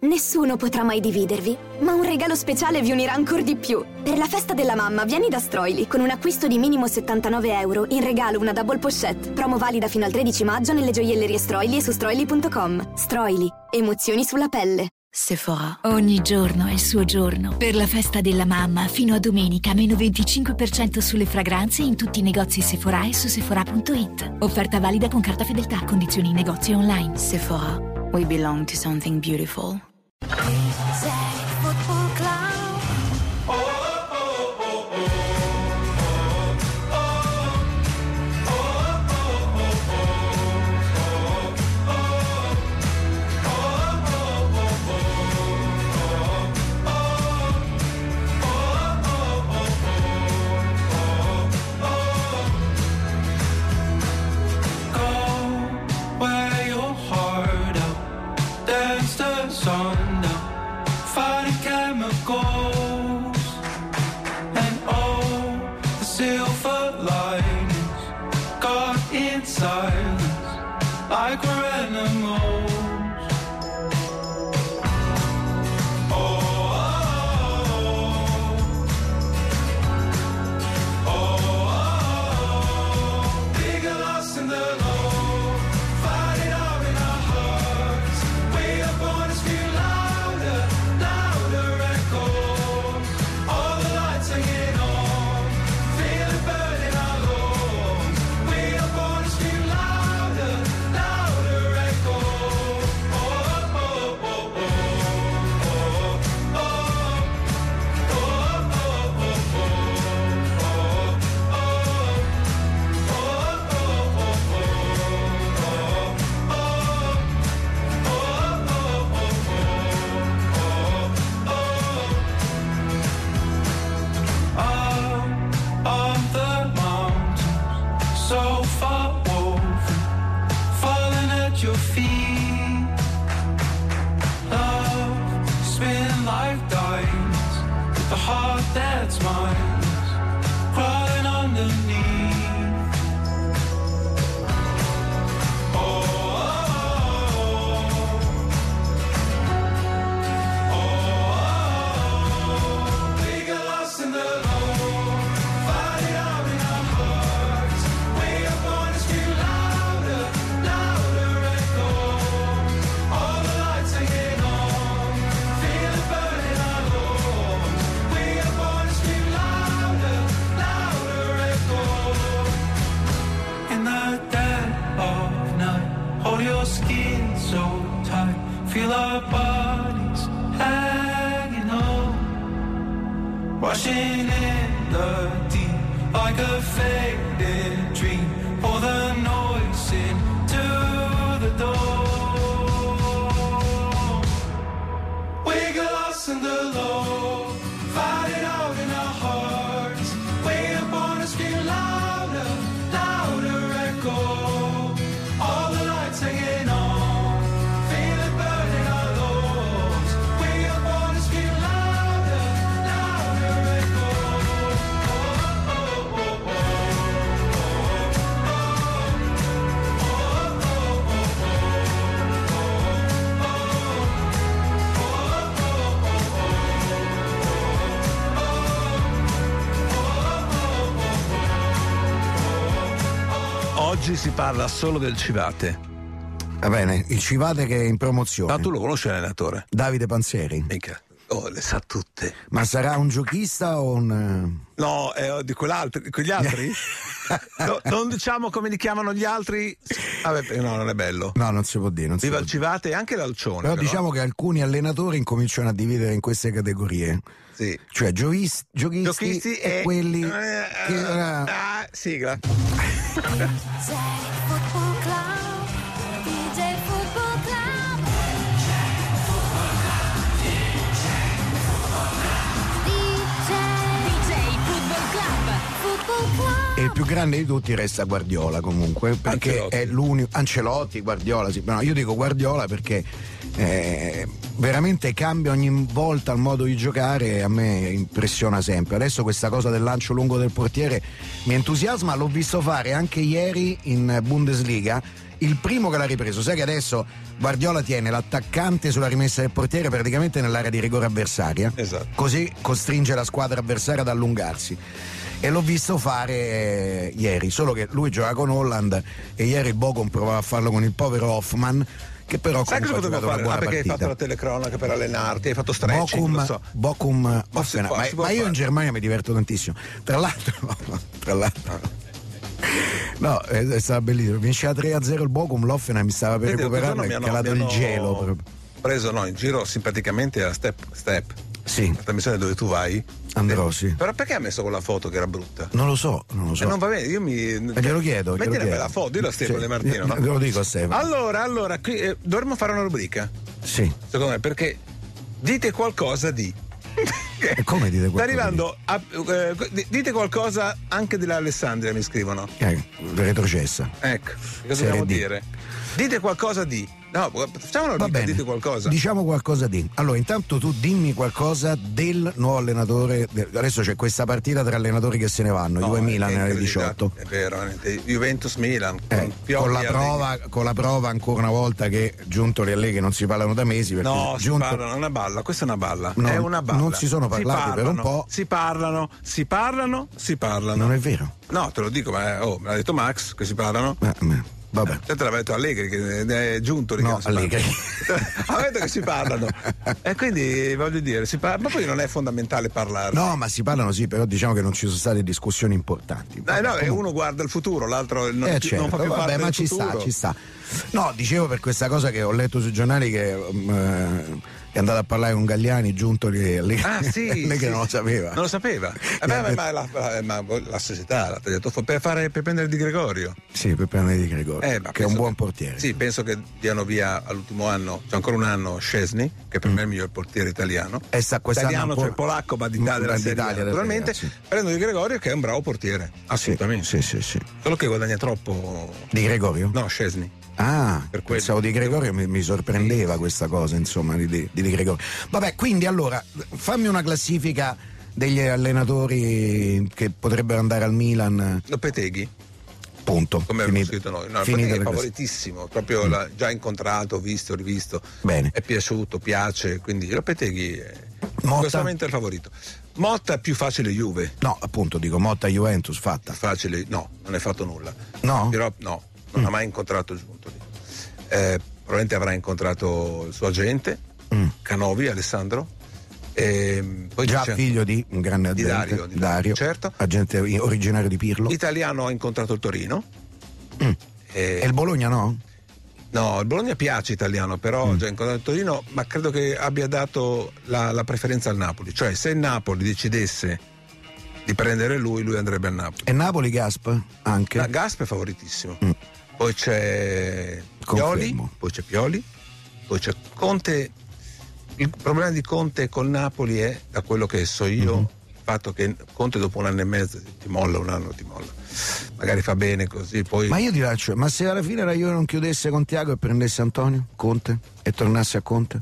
Nessuno potrà mai dividervi, ma un regalo speciale vi unirà ancora di più. Per la festa della mamma vieni da Stroili con un acquisto di minimo €79, in regalo una double pochette. Promo valida fino al 13 maggio nelle gioiellerie Stroili e su stroili.com. Stroili, emozioni sulla pelle. Sephora. Ogni giorno è il suo giorno. Per la festa della mamma, fino a domenica, meno 25% sulle fragranze in tutti i negozi Sephora e su sephora.it. Offerta valida con carta fedeltà, condizioni in negozi online. Sephora. We belong to something beautiful. Like we're animals. We get lost in the low, fight it out in our hearts. We are born to scream louder, louder echo. All the lights hanging on, feel it burn in our lungs. We are born to scream louder, louder echo. Of the mountains, so far woven, falling at your feet. Love, spin like diamonds, with the heart that's mine, crawling underneath. We get lost in the low, fight it out in our hearts. We are born to scream louder, louder echo. All the lights hanging on, feel it burn in our lungs. We are born to scream louder, louder echo. In the dead of night, hold your skin so tight, feel our bodies hanging on, washing in the deep like a faded dream. Pour the noise into the door. We get lost in the low, fight it out in our hearts. We are born to scream louder, louder echo. All the lights hanging on, feel it burn in our lungs. We are born to scream louder, louder echo. Oggi si parla solo del Civate. Va bene, il Civate che è in promozione. Ma tu lo conosci l'allenatore? Davide Panzeri. Mica. Oh, le sa tutte. Ma sarà un giochista o un... No, di quegli altri? No, non diciamo come li chiamano gli altri. Vabbè, no, non è bello. No, non si può dire. Viva il Civate e anche l'Alcione. Però diciamo che alcuni allenatori incominciano a dividere in queste categorie. Sì. Cioè giochisti e quelli che... sigla. E il più grande di tutti resta Guardiola comunque, perché Ancelotti. è l'unico. Ancelotti, Guardiola, sì, no, io dico Guardiola perché veramente cambia ogni volta il modo di giocare e a me impressiona sempre. Adesso questa cosa del lancio lungo del portiere mi entusiasma, l'ho visto fare anche ieri in Bundesliga il primo che l'ha ripreso. Sai che adesso Guardiola tiene l'attaccante sulla rimessa del portiere praticamente nell'area di rigore avversaria, Esatto. così costringe la squadra avversaria ad allungarsi. E l'ho visto fare ieri, solo che lui gioca con Holland e ieri il Bochum provava a farlo con il povero Hoffman, che però Sai cosa comunque ha dovevo giocato una fare? buona Perché hai partita. fatto la telecronaca per allenarti, hai fatto stretching, lo so. Bochum Ma Hoffenheim. si può Ma io fare. in Germania mi diverto tantissimo. Tra l'altro no, è stato bellissimo. Vinceva 3-0 il Bochum, l'Hoffenheim mi stava per Vedi, recuperarlo l'altro e è giorno calato il gelo proprio. preso in giro simpaticamente a Step, Sì, la trasmissione dove tu vai. andrò, sì. Però perché ha messo quella foto che era brutta? Non lo so. Non va bene, io mi. Glielo chiedo. Metti una bella foto, dillo a Stefano Sì, De Martino. No? Lo dico a Stefano. Allora, qui, dovremmo fare una rubrica, Sì. secondo me, perché dite qualcosa di. E come dite Sta qualcosa arrivando dite qualcosa anche dell'Alessandria, mi scrivono. retrocessa. Ecco, cosa Serie dobbiamo D. dire? Dite qualcosa di. No, facciamo una Va rubrica, bene. dite qualcosa. Diciamo qualcosa di. Allora, intanto tu dimmi qualcosa del nuovo allenatore. Adesso c'è questa partita tra allenatori che se ne vanno, No, Juve Milan è alle incredibile, 18. È vero, Juventus Milan con Pioli Con la, e prova, con la prova ancora una volta che Giuntoli e Allegri non si parlano da mesi. Perché No, si Giuntoli- parlano, è una balla, questa è una balla. No, è una balla. non si sono parlati per un po'. Si parlano. Non è vero. No, te lo dico, ma me l'ha detto Max che si parlano. Vabbè. Te l'aveva detto Allegri che è giunto No, Allegri. ha detto che si parlano. E quindi voglio dire, si parla, ma poi non è fondamentale parlare. No, ma si parlano sì, però diciamo che non ci sono state discussioni importanti. No, e uno guarda il futuro, l'altro non Certo, fa più parte vabbè, ma del ci futuro. sta. No, dicevo per questa cosa che ho letto sui giornali che è andato a parlare con Galliani, Giuntoli e Allegri. Ah, sì, Allegri sì, non lo sì. sapeva. Non lo sapeva. Ma la società l'ha detto per prendere Di Gregorio. Sì, per prendere Di Gregorio, Ma che è un penso buon portiere. Sì, penso che diano via all'ultimo anno, c'è ancora un anno Szczesny, che per me è il miglior portiere italiano. Quest'anno Italiano, ancora- cioè polacco, ma d'Italia della Serie A, d'Italia, naturalmente. sì. Prendo Di Gregorio che è un bravo portiere, assolutamente. Sì. Solo che guadagna troppo. Di Gregorio? No, Szczesny. Ah, Per quello. pensavo Di Gregorio, mi sorprendeva questa cosa, insomma, di Gregorio. Vabbè, quindi allora, fammi una classifica degli allenatori che potrebbero andare al Milan, Lopeteghi, punto. come abbiamo scritto noi. No, Finita Lopeteghi è la favoritissimo, proprio l'ha già incontrato, visto, rivisto. Bene. È piaciuto, piace, quindi Lopeteghi è Motta? in questo momento è il favorito. Motta più facile Juve. No, appunto, dico Motta Juventus fatta. Facile, no, non è fatto nulla. No? Però no, non ha mai incontrato Giuntoli. Probabilmente avrà incontrato il suo agente, Canovi, Alessandro. Poi Già c'è figlio di un grande di agente, Dario, certo. agente originario di Pirlo. Italiano ha incontrato il Torino. E il Bologna no? No, il Bologna piace italiano, però ha già incontrato il Torino, ma credo che abbia dato la preferenza al Napoli. Cioè, se il Napoli decidesse di prendere lui andrebbe al Napoli. E Napoli Gasp anche? La Gasp è favoritissimo. Poi c'è Confermo. Pioli, poi c'è Conte. Il problema di Conte col Napoli è, da quello che so io, il fatto che Conte dopo un anno e mezzo ti molla, magari fa bene così, poi Ma io ti faccio, ma se alla fine la Juve non chiudesse con Thiago e prendesse Antonio Conte e tornasse a Conte?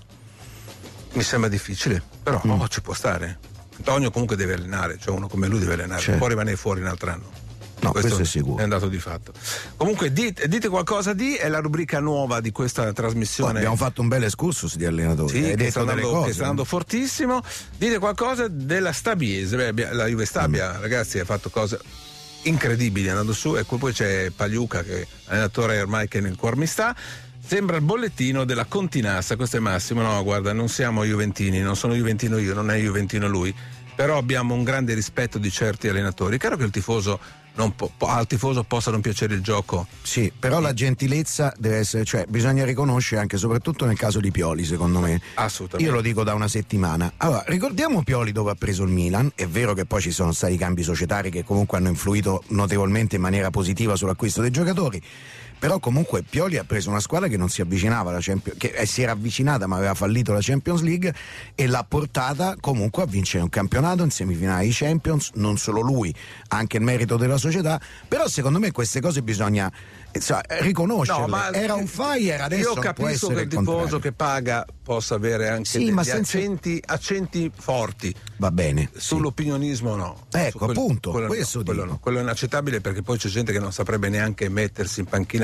mi sembra difficile, però ci può stare. Antonio comunque deve allenare, cioè uno come lui deve allenare, Certo. non può rimanere fuori un altro anno. No, questo è sicuro. È andato di fatto. Comunque dite qualcosa è la rubrica nuova di questa trasmissione. Abbiamo fatto un bel excursus di allenatori. Sì, Hai che detto sta, delle andando, cose. che sta andando fortissimo. Dite qualcosa della Stabiese. La Juve Stabia, ragazzi, ha fatto cose incredibili andando su, e poi c'è Pagliuca, che è allenatore ormai che nel cuor mi sta. Sembra il bollettino della Continassa, questo è Massimo. No, guarda, non siamo juventini, non sono juventino io, non è juventino lui, però abbiamo un grande rispetto di certi allenatori. Chiaro che il tifoso al tifoso possa non piacere il gioco. Sì, però la gentilezza deve essere, cioè bisogna riconoscere anche, soprattutto nel caso di Pioli, secondo me. Assolutamente. Io lo dico da una settimana. Allora, ricordiamo Pioli dove ha preso il Milan. È vero che poi ci sono stati cambi societari che comunque hanno influito notevolmente in maniera positiva sull'acquisto dei giocatori. Però comunque Pioli ha preso una squadra che non si avvicinava alla Champions, che si era avvicinata ma aveva fallito la Champions League, e l'ha portata comunque a vincere un campionato in semifinale di Champions. Non solo lui, anche il merito della società. Però secondo me queste cose bisogna riconoscerle. No, ma era un fire, adesso io non può capisco essere che il tifoso contrario. che paga possa avere anche Sì, degli ma senza- accenti forti. Va bene, sì. Sull'opinionismo no. Ecco, appunto, questo quello dico. no. Quello è inaccettabile, perché poi c'è gente che non saprebbe neanche mettersi in panchina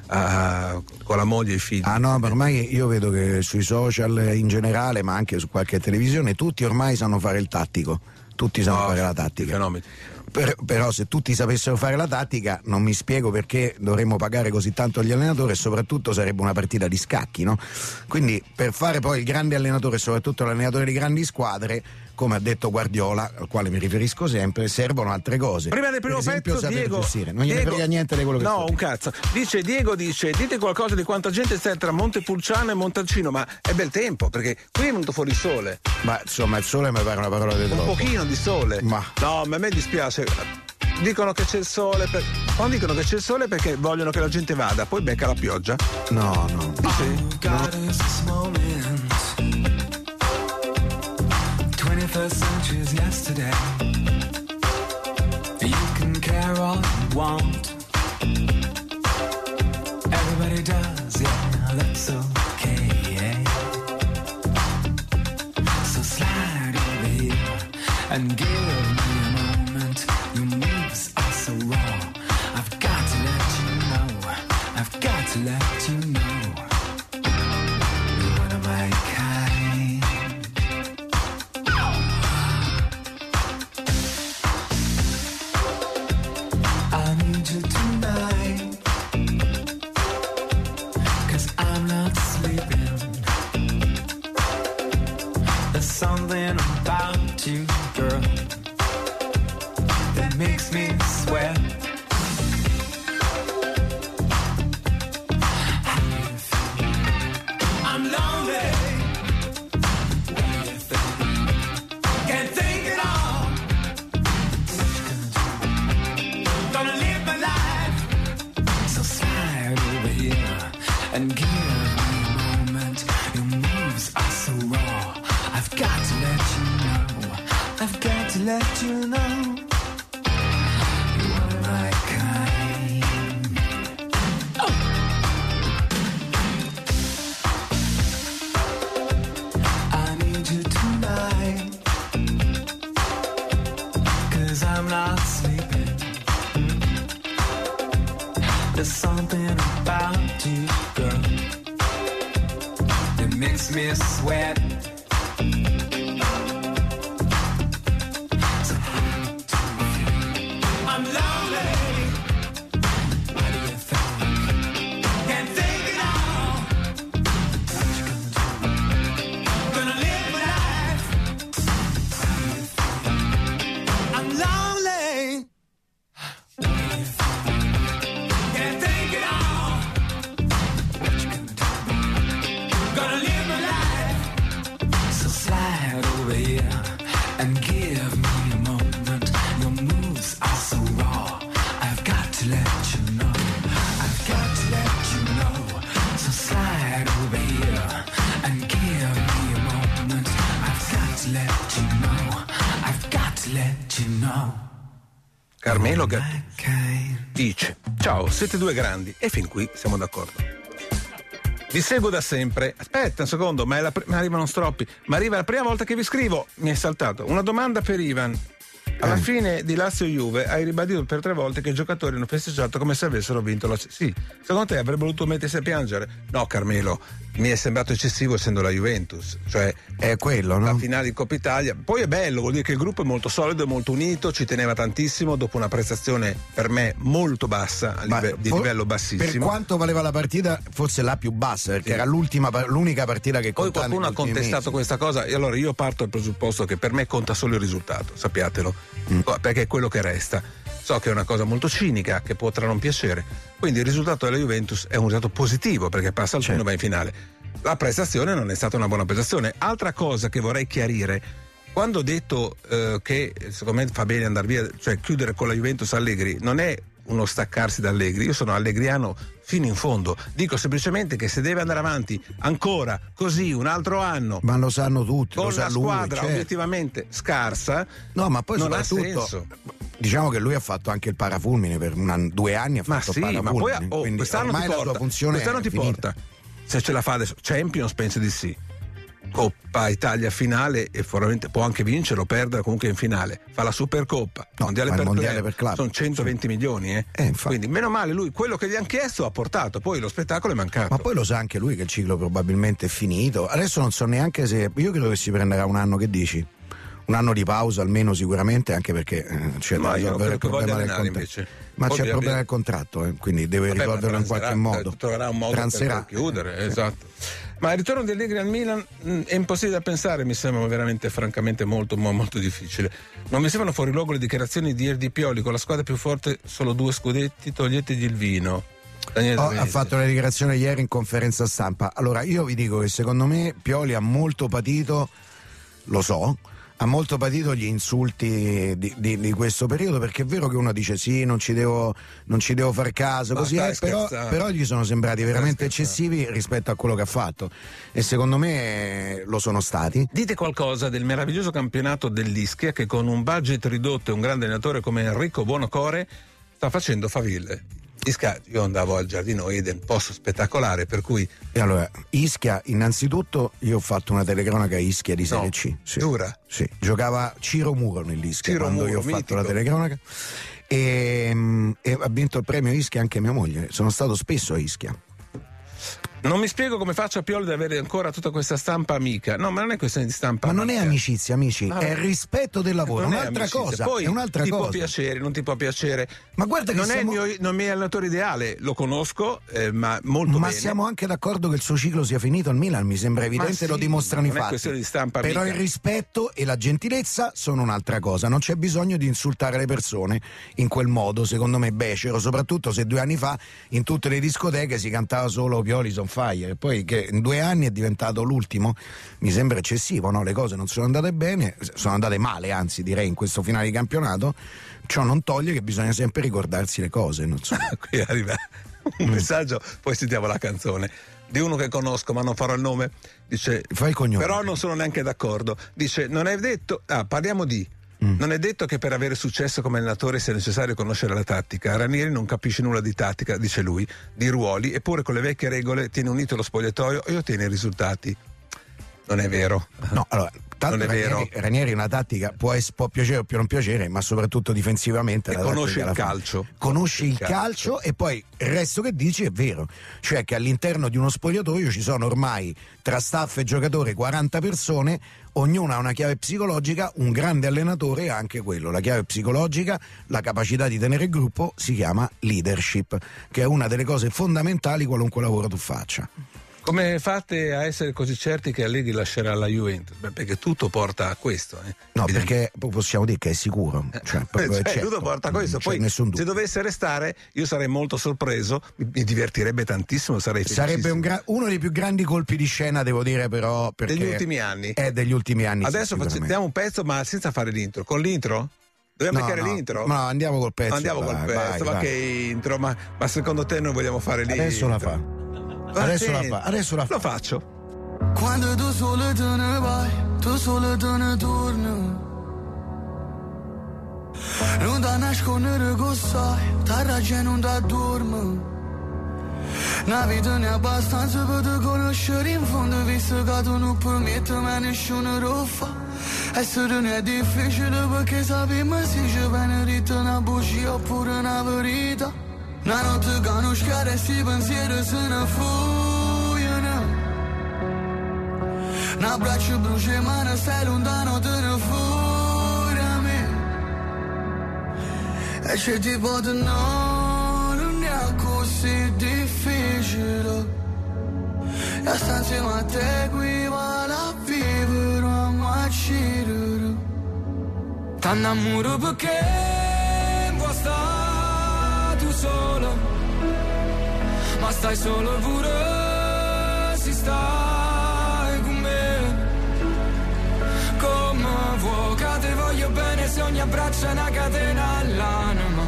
con la moglie e i figli. Ah no, ma ormai io vedo che sui social in generale, ma anche su qualche televisione, tutti ormai sanno fare il tattico, tutti sanno fare la tattica. Fenomeni. Però se tutti sapessero fare la tattica non mi spiego perché dovremmo pagare così tanto agli allenatori, e soprattutto sarebbe una partita di scacchi, no? Quindi per fare poi il grande allenatore e soprattutto l'allenatore di grandi squadre, come ha detto Guardiola, al quale mi riferisco sempre, servono altre cose. Prima del primo per esempio, pezzo, saper Diego, gestire. Non gliene frega niente di quello che no, un cazzo. Diego dice: dite qualcosa di quanta gente sta tra Montepulciano e Montalcino, ma è bel tempo, perché qui è venuto fuori il sole. Ma insomma, il sole mi pare una parola di troppo. Un pochino di sole. Ma no, ma a me dispiace. Dicono che c'è il sole quando dicono che c'è il sole perché vogliono che la gente vada, poi becca la pioggia. No. God is this moment. 21st century is yesterday. You can care all you want. Everybody does, yeah, that's okay. So slide over here and give me a moment. Your moves are so raw. I've got to let you know. I've got to let you know. You're one of my kind. I need you tonight, 'cause I'm not sleeping. There's something about you, girl, that makes me sweat. I'm lonely. What do you think? Can't think at all. What you gonna do? Gonna live my life. So slide over here and give me a moment. Your moves are so raw. I've got to let you know. I've got to let you know. You are my kind. I need you tonight, 'cause I'm not sleeping. There's something about you, girl, that makes me sweat. So I'm lonely. What do you think? Can't think at all. What you gonna do? Gonna live my life. What do you think? I'm lonely. What do you think? Can't think at all. What you gonna do? Gonna live my life. So slide over here and give me a moment. Your moves are so raw. I've got to let you know. I've got to let you know. So slide over here and give me a moment. I've got to let you know. I've got to let you know. Carmelo My kind. dice: ciao, siete due grandi e fin qui siamo d'accordo. Vi seguo da sempre. Aspetta un secondo, ma arrivano stroppi. Ma arriva la prima volta che vi scrivo. Mi è saltato. Una domanda per Ivan. Alla fine di Lazio Juve hai ribadito per 3 volte che i giocatori hanno festeggiato come se avessero vinto la... Sì, secondo te avrebbe voluto mettersi a piangere? No, Carmelo, mi è sembrato eccessivo essendo la Juventus, cioè è quello, la no? finale di Coppa Italia. Poi è bello, vuol dire che il gruppo è molto solido, è molto unito, ci teneva tantissimo dopo una prestazione per me molto bassa, di livello bassissimo. Per quanto valeva la partita, forse la più bassa, perché era l'unica partita che poi contava. qualcuno ha contestato questa cosa e allora io parto dal presupposto che per me conta solo il risultato, sappiatelo, perché è quello che resta. So che è una cosa molto cinica, che potrà non piacere, quindi il risultato della Juventus è un risultato positivo perché passa al turno e va in finale. La prestazione non è stata una buona prestazione. Altra cosa che vorrei chiarire: quando ho detto che secondo me fa bene andare via, cioè chiudere con la Juventus Allegri, non è uno staccarsi da Allegri, io sono allegriano fino in fondo, dico semplicemente che se deve andare avanti ancora così un altro anno, ma lo sanno tutti, con lo sa una lui, squadra certo, obiettivamente scarsa, no, ma poi non ha soprattutto senso. diciamo che lui ha fatto anche il parafulmine per 2 anni, ha fatto Ma sì, il parafulmine, ma poi quindi quest'anno ormai ti la porta, sua funzione quest'anno è ti finita. porta, se ce la fa adesso Champions penso di sì, Coppa Italia finale e probabilmente può anche vincere o perdere comunque in finale. Fa la Supercoppa, mondiale per club. Sono 120 milioni, quindi meno male lui quello che gli hanno chiesto ha portato, poi lo spettacolo è mancato. Ma poi lo sa anche lui che il ciclo probabilmente è finito. Adesso non so neanche se, io credo che si prenderà un anno, che dici? Un anno di pausa almeno sicuramente, anche perché c'è da risolvere il problema del contratto. Ma c'è il problema del contratto, quindi deve risolverlo in qualche modo. Troverà un modo per chiudere, esatto. Ma il ritorno di Allegri al Milan è impossibile da pensare, mi sembra veramente francamente molto molto difficile. Non mi sembrano fuori luogo le dichiarazioni di ieri di Pioli: con la squadra più forte solo 2 scudetti, toglietegli il vino. Ha fatto la dichiarazione ieri in conferenza stampa. Allora io vi dico che secondo me Pioli ha molto patito, lo so, ha molto patito gli insulti di questo periodo, perché è vero che uno dice sì, non ci devo far caso, così è, però gli sono sembrati veramente eccessivi rispetto a quello che ha fatto, e secondo me lo sono stati. Dite qualcosa del meraviglioso campionato dell'Ischia, che con un budget ridotto e un grande allenatore come Enrico Buonocore sta facendo faville. Ischia, io andavo al Giardino Eden, posto spettacolare, per cui... E allora, Ischia, innanzitutto io ho fatto una telecronaca Ischia di Serie C. Sì. Giura? Sì, giocava Ciro Muro nell'Ischia quando io ho fatto la telecronaca, e ha vinto il premio Ischia anche mia moglie. Sono stato spesso a Ischia. Non mi spiego come faccia a Pioli ad avere ancora tutta questa stampa amica. No, ma non è questione di stampa ma amica. Non è amicizia, amici, è il rispetto del lavoro, non un'altra cosa. Poi è un'altra ti cosa. può piacere, non ti può piacere. Ma guarda che non è il mio allenatore ideale, lo conosco, ma molto bene. Ma siamo anche d'accordo che il suo ciclo sia finito al Milan, mi sembra evidente, sì, lo dimostrano i fatti. Non è questione di stampa però amica. Il rispetto e la gentilezza sono un'altra cosa, non c'è bisogno di insultare le persone in quel modo, secondo me becero, soprattutto se 2 anni fa in tutte le discoteche si cantava solo Pioli's on fire, e poi che in 2 anni è diventato l'ultimo, mi sembra eccessivo, no? Le cose non sono andate bene, sono andate male, anzi direi, in questo finale di campionato. Ciò non toglie che bisogna sempre ricordarsi le cose, non so. Qui arriva un messaggio, poi sentiamo la canzone di uno che conosco, ma non farò il nome. Dice: fai il cognome. Però non sono neanche d'accordo. Dice: non è detto, parliamo di non è detto che per avere successo come allenatore sia necessario conoscere la tattica. Ranieri non capisce nulla di tattica, dice lui, di ruoli, eppure con le vecchie regole tiene unito lo spogliatoio e ottiene i risultati. Non è vero. No, allora, tanto non è vero. Ranieri una tattica può piacere o più non piacere, ma soprattutto difensivamente. Conosce il calcio. Conosce il calcio, e poi il resto che dici è vero. Cioè che all'interno di uno spogliatoio ci sono ormai, tra staff e giocatori, 40 persone, ognuna ha una chiave psicologica. Un grande allenatore ha anche quello, la chiave psicologica, la capacità di tenere il gruppo, si chiama leadership, che è una delle cose fondamentali qualunque lavoro tu faccia. Come fate a essere così certi che Allegri lascerà la Juventus? Beh, perché tutto porta a questo. No, perché possiamo dire che è sicuro. Certo, tutto porta a questo. Poi, se dovesse restare, io sarei molto sorpreso, mi divertirebbe tantissimo, sarei sarebbe uno dei più grandi colpi di scena, devo dire, però, perché degli ultimi anni. È degli ultimi anni. Adesso facciamo un pezzo, ma senza fare l'intro. Con l'intro? Dobbiamo beccare l'intro? No, andiamo col pezzo. Ma che intro? Ma secondo te noi vogliamo fare l'intro? Adesso la fa. Adesso la fa. Lo faccio. Quando tu solo te ne vai, tu solo te ne torni. Non da nascondere che sai, ta ragione non da dormi. Una vita ne abbastanza per te conoscere in fondo, visto che tu non permetti mai nessuno lo fa. Essere ne è difficile perché sappiamo se ci viene dita una bugia oppure una verità. Una notte che non scade, sti pensieri se ne fuggono. Un abbraccio brucia ma non stai lontano, te ne fuori a me. E c'è tipo di no, non è così difficile. E sta insieme a te qui vale a vivere, a macirere. T'annamoro perché vuoi stare solo, ma stai solo pure si stai con me. Come vuoi che te voglio bene se ogni abbraccio è una catena all'anima.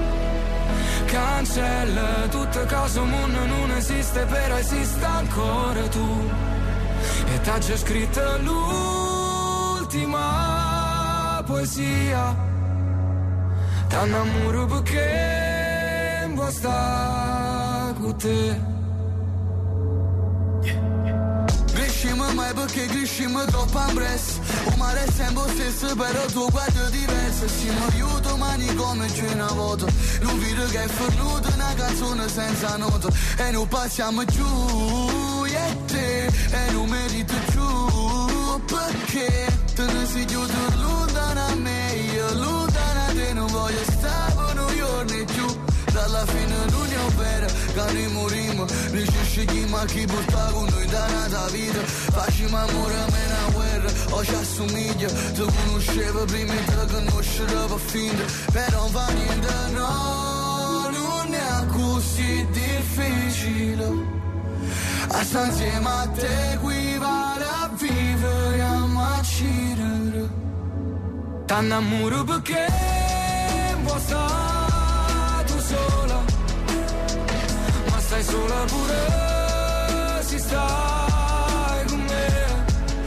Cancella tutte cose, un mondo non esiste, però esiste ancora tu. E t'ha già scritto l'ultima poesia. T'annamoro perché sta con te. Riusciamo cresciamo mai perché cresciamo troppo in presto. O mare è sempre lo stesso però tu guardi diverso. Siamo aiuto mani come c'è una volta. Non vedo che è fornuto una canzone senza nota. E non passiamo giù, io e te. E non merito giù, perché te ne sei chiuso lontano a me. Io lontano a te non voglio stare per un giorno giù. Dalla fine l'unione vera, che noi morimo. Noi ci scegliamo a chi porta con noi da nata vita. Facciamo amore a me una guerra, o ci assomiglia. Ti conoscevo prima e ti conoscerò per finta. Però non fa niente, no, non è così difficile. A stare insieme a te equivale a vivere, a macirare. T'annamoro perché vuoi stare tu sola, ma stai sola pure se stai con me.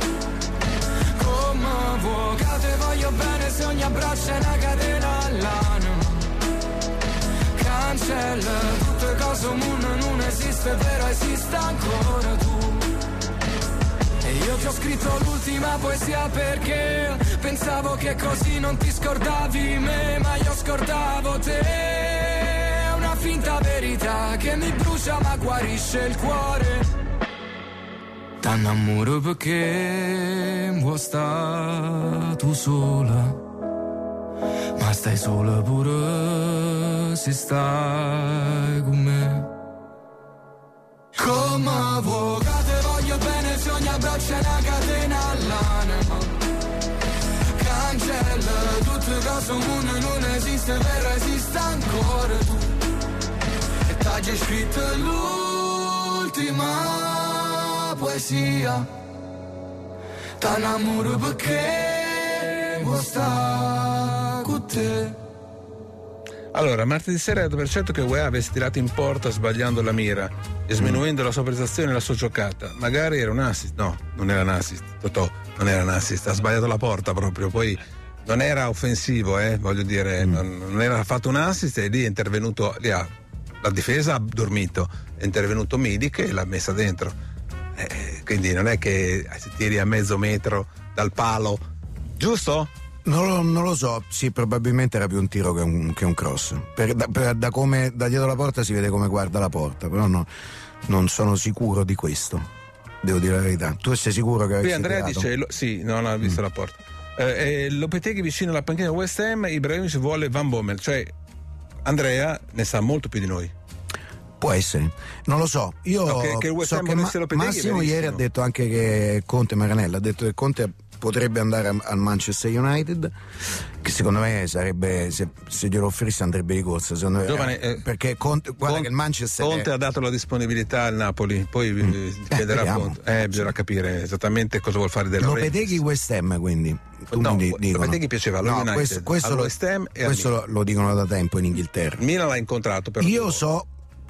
Come vuoi che te voglio bene se ogni abbraccio è una catena all'anima. Cancella tutte cose, un mondo non esiste, però esiste ancora tu. E io ti ho scritto l'ultima poesia perché pensavo che così non ti scordavi me, ma io scordavo te. È una finta verità che mi brucia ma guarisce il cuore. T'annamoro perché vuoi stare tu sola, ma stai sola pure se stai con me. Come vuoi che te voglio bene se ogni abbraccio è una catena all'anima. Cancella tutte cose, un mondo non esiste, però esiste ancora tu. E t'hai scritto l'ultima poesia. T'annamoro perché vuoi stare con te. Allora, martedì sera è dato per certo che UEA avesse tirato in porta sbagliando la mira e sminuendo la sua prestazione e la sua giocata. Magari era un assist, no, non era un assist, Totò, non era un assist, ha sbagliato la porta proprio, poi non era offensivo, voglio dire, non era fatto un assist e lì è intervenuto, la difesa ha dormito, è intervenuto Milik e l'ha messa dentro. Quindi non è che si tiri a mezzo metro dal palo, giusto? Non lo so, sì, probabilmente era più un tiro che un cross. Da come da dietro la porta si vede come guarda la porta, però non sono sicuro di questo. Devo dire la verità. Tu sei sicuro che Qui avessi Andrea tirato? dice sì, non ha visto la porta. Lopeteghi vicino alla panchina West Ham, Ibrahimovic vuole Van Bommel, cioè Andrea ne sa molto più di noi. Può essere, non lo so. Io che il West so Ham che volesse Lopeteghi, Massimo verissimo. ieri ha detto anche che Conte, Maranello ha detto che Conte potrebbe andare al Manchester United, che secondo me sarebbe, se glielo offrisse andrebbe di corsa, secondo me. Giovane, perché Conte, guarda che il Manchester Conte ha dato la disponibilità al Napoli, poi chiederà vediamo. Conte. Bisogna capire esattamente cosa vuol fare della Lopeteghi West Ham, quindi No, dicono. Lopeteghi piaceva allo United, questo al West Ham e al questo lo dicono da tempo in Inghilterra. Milan l'ha incontrato però. Io so,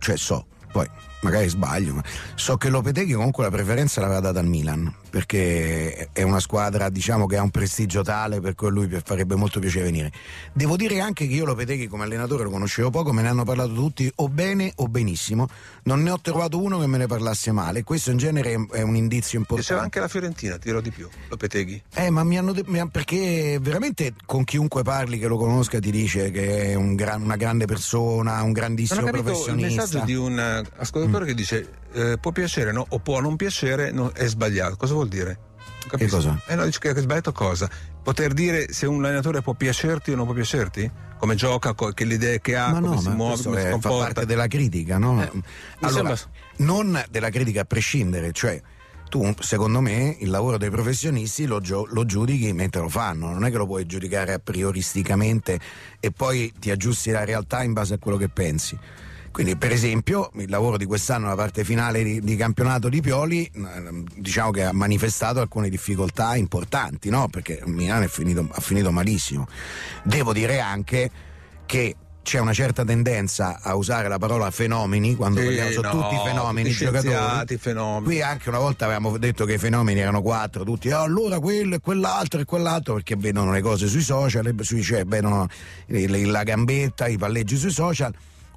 poi magari sbaglio, ma so che Lopeteghi comunque la preferenza l'aveva data al Milan, perché è una squadra, diciamo, che ha un prestigio tale per cui a lui farebbe molto piacere venire. Devo dire anche che io Lopeteghi come allenatore lo conoscevo poco, me ne hanno parlato tutti o bene o benissimo, non ne ho trovato uno che me ne parlasse male, questo in genere è un indizio importante. Piaceva anche la Fiorentina, ti dirò di più, Lopeteghi. Ma perché veramente con chiunque parli che lo conosca ti dice che è una grande persona, un grandissimo Non ho capito professionista. il messaggio di un ascoltatore che dice può piacere, no? O può non piacere, no, è sbagliato. Cosa vuol dire? Non capisco. Che cosa? No, dice che è sbagliato cosa? Poter dire se un allenatore può piacerti o non può piacerti? Come gioca, che le idee che ha, Ma come no, si muove, questo come si fa comporta. parte della critica, no? Allora, sembra- non della critica a prescindere, cioè tu, secondo me, il lavoro dei professionisti lo giudichi mentre lo fanno, non è che lo puoi giudicare a prioristicamente e poi ti aggiusti la realtà in base a quello che pensi. Quindi, per esempio, il lavoro di quest'anno, la parte finale di campionato di Pioli, diciamo che ha manifestato alcune difficoltà importanti, no? Perché il Milan ha finito malissimo. Devo dire anche che c'è una certa tendenza a usare la parola fenomeni quando parliamo, sono tutti fenomeni, tutti giocatori. scienziati, fenomeni. Qui anche una volta avevamo detto che i fenomeni erano 4, tutti allora quello e quell'altro, perché vedono le cose sui social, vedono la gambetta, i palleggi sui social.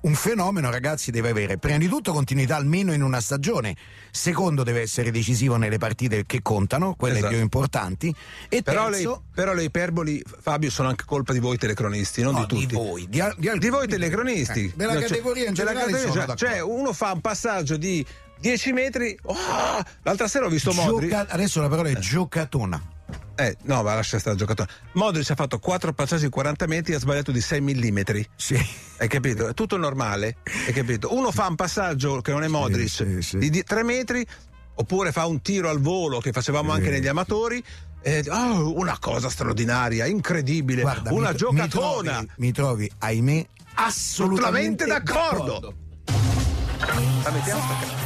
un fenomeno, ragazzi, deve avere prima di tutto continuità almeno in una stagione, secondo deve essere decisivo nelle partite che contano, quelle Esatto. più importanti, e Però terzo, le iperboli, Fabio, sono anche colpa di voi telecronisti, non no, di tutti. di voi, Di voi telecronisti. della No, categoria in della generale categoria, sono d'accordo. cioè, uno fa un passaggio di 10 metri. L'altra sera ho visto Modric. Adesso la parola è giocatona. No, ma lascia stare il giocatore. Modric ha fatto 4 passaggi di 40 metri e ha sbagliato di 6 millimetri. Sì. Hai capito? È tutto normale. Hai capito? Uno fa un passaggio che non è Modric sì. di 3 metri, oppure fa un tiro al volo che facevamo anche negli amatori. Una cosa straordinaria, incredibile, Guarda, una giocatona. Mi trovi, ahimè, assolutamente d'accordo. La mettiamo sta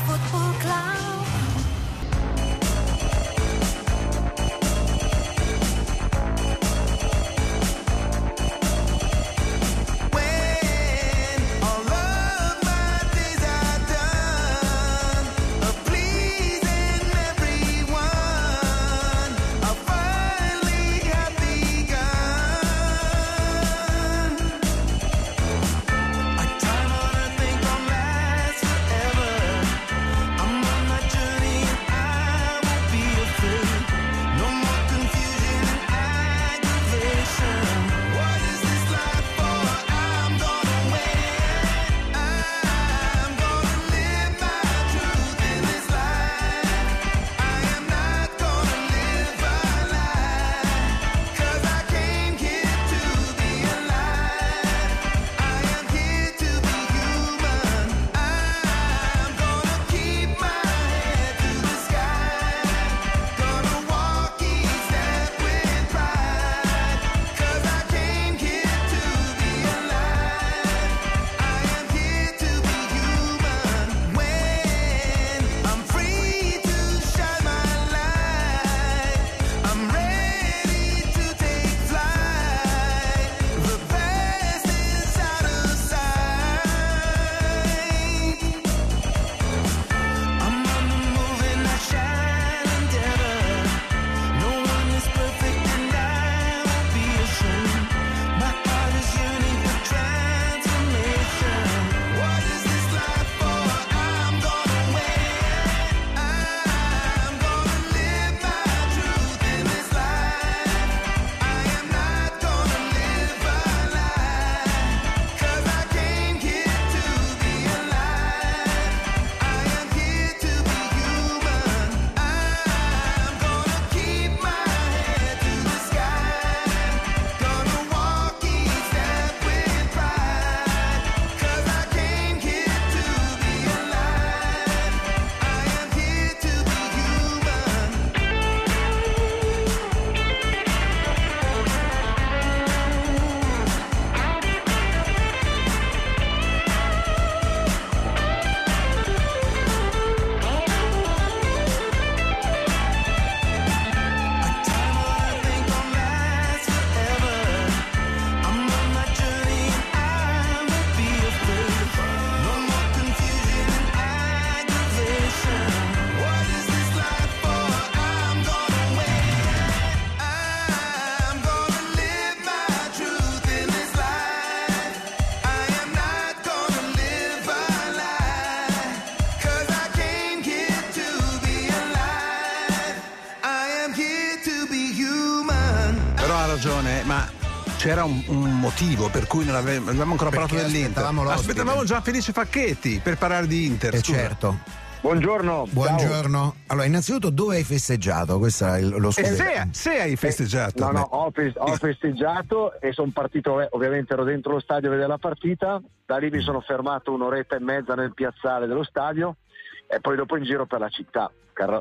ragione, ma c'era un motivo per cui non avevamo ancora parlato dell'Inter. Aspettavamo già Felice Facchetti per parlare di Inter. Certo. Buongiorno. Buongiorno. Ciao. Allora, innanzitutto dove hai festeggiato? Questo è lo scudetto. E se hai festeggiato? No, ho festeggiato e sono partito, ovviamente ero dentro lo stadio a vedere la partita, da lì mi sono fermato un'oretta e mezza nel piazzale dello stadio e poi dopo in giro per la città.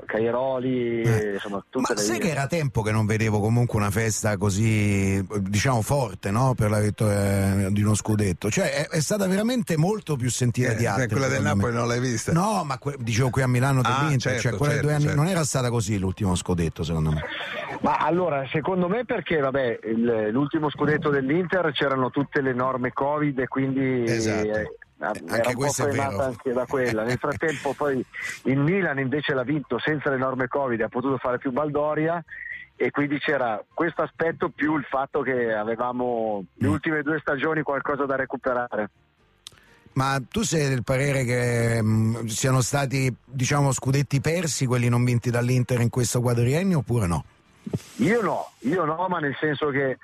Cairoli, insomma, tutte ma le sai vie. che era tempo che non vedevo comunque una festa così, diciamo, forte, no? Per la vittoria di uno scudetto, cioè è stata veramente molto più sentita di altre. Quella del Napoli non l'hai vista? No, ma dicevo qui a Milano dell'Inter, certo, cioè quella di 2 anni certo. non era stata così l'ultimo scudetto, secondo me. Ma allora, secondo me perché, vabbè, l'ultimo scudetto dell'Inter c'erano tutte le norme Covid e quindi Esatto. era Anche un po' questo è frenata vero. anche da quella. Nel frattempo poi il Milan invece l'ha vinto senza le norme Covid, ha potuto fare più baldoria e quindi c'era questo aspetto più il fatto che avevamo le ultime 2 stagioni qualcosa da recuperare. Ma tu sei del parere che siano stati, diciamo, scudetti persi quelli non vinti dall'Inter in questo quadriennio oppure no? Io no, ma nel senso che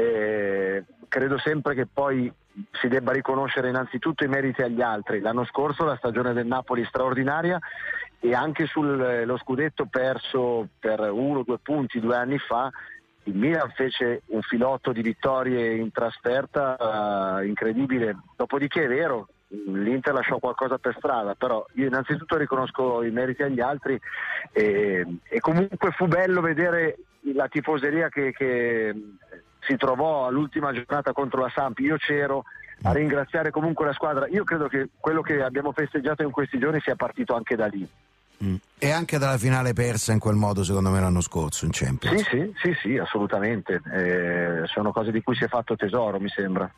credo sempre che poi si debba riconoscere innanzitutto i meriti agli altri. L'anno scorso la stagione del Napoli straordinaria, e anche sullo scudetto perso per 1 o 2 punti 2 anni fa, il Milan fece un filotto di vittorie in trasferta incredibile. Dopodiché è vero, l'Inter lasciò qualcosa per strada, però io innanzitutto riconosco i meriti agli altri, e comunque fu bello vedere la tifoseria che si trovò all'ultima giornata contro la Samp. Io c'ero a ringraziare comunque la squadra. Io credo che quello che abbiamo festeggiato in questi giorni sia partito anche da lì. E anche dalla finale persa in quel modo, secondo me, l'anno scorso in Champions. Sì, assolutamente. Sono cose di cui si è fatto tesoro, mi sembra.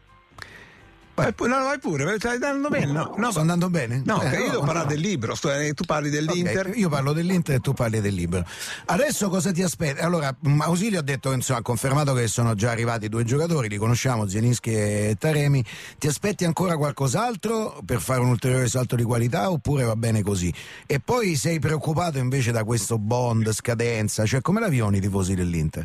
No, vai pure, stai andando bene? No, sto andando bene? No, io devo parlare del libro, tu parli dell'Inter. Okay, io parlo dell'Inter e tu parli del libro. Adesso cosa ti aspetti? Allora, Ausilio ha detto, insomma, ha confermato che sono già arrivati 2 giocatori, li conosciamo, Zielinski e Taremi. Ti aspetti ancora qualcos'altro per fare un ulteriore salto di qualità oppure va bene così? E poi sei preoccupato invece da questo bond, scadenza, cioè come la vioni i tifosi dell'Inter?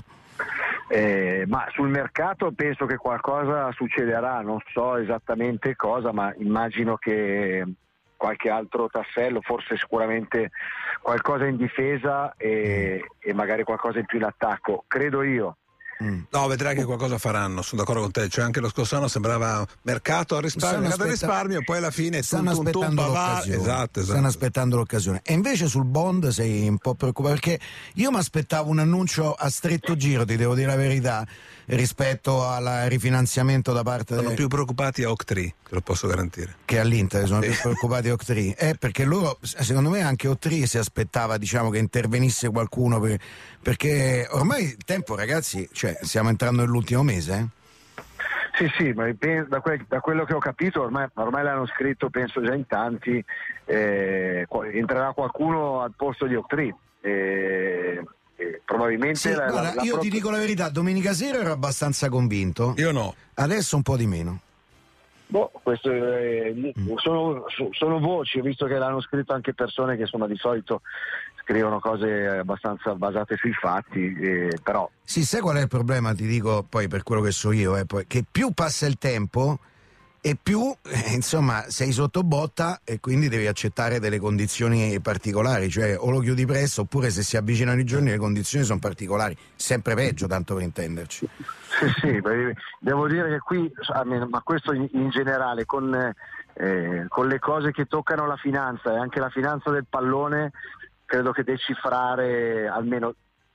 Ma sul mercato penso che qualcosa succederà, non so esattamente cosa, ma immagino che qualche altro tassello, forse sicuramente qualcosa in difesa e magari qualcosa in più in attacco, credo io. No, vedrai che qualcosa faranno, sono d'accordo con te, cioè anche lo scorso anno sembrava mercato a risparmio, poi alla fine stanno aspettando l'occasione. Esatto. Stanno aspettando l'occasione. E invece sul bond sei un po' preoccupato, perché io mi aspettavo un annuncio a stretto giro, ti devo dire la verità, rispetto al rifinanziamento da parte sono più preoccupati a Octree, te lo posso garantire, che all'Inter. Sono più preoccupati a Octree, perché loro, secondo me anche Octree si aspettava, diciamo, che intervenisse qualcuno perché ormai il tempo, ragazzi, cioè stiamo entrando nell'ultimo mese. Sì, ma da quello che ho capito ormai l'hanno scritto, penso già in tanti, entrerà qualcuno al posto di Octree. Probabilmente sì, guarda, io ti dico la verità, domenica sera ero abbastanza convinto. Io no. Adesso un po' di meno. Questo sono voci, ho visto che l'hanno scritto anche persone che insomma di solito scrivono cose abbastanza basate sui fatti, però. Sì, sai qual è il problema? Ti dico poi per quello che so io, poi, che più passa il tempo e più insomma sei sotto botta e quindi devi accettare delle condizioni particolari, cioè o lo chiudi presto oppure se si avvicinano i giorni le condizioni sono particolari, sempre peggio, tanto per intenderci. Sì, devo dire che qui, ma questo in generale, con le cose che toccano la finanza e anche la finanza del pallone, credo che decifrare, almeno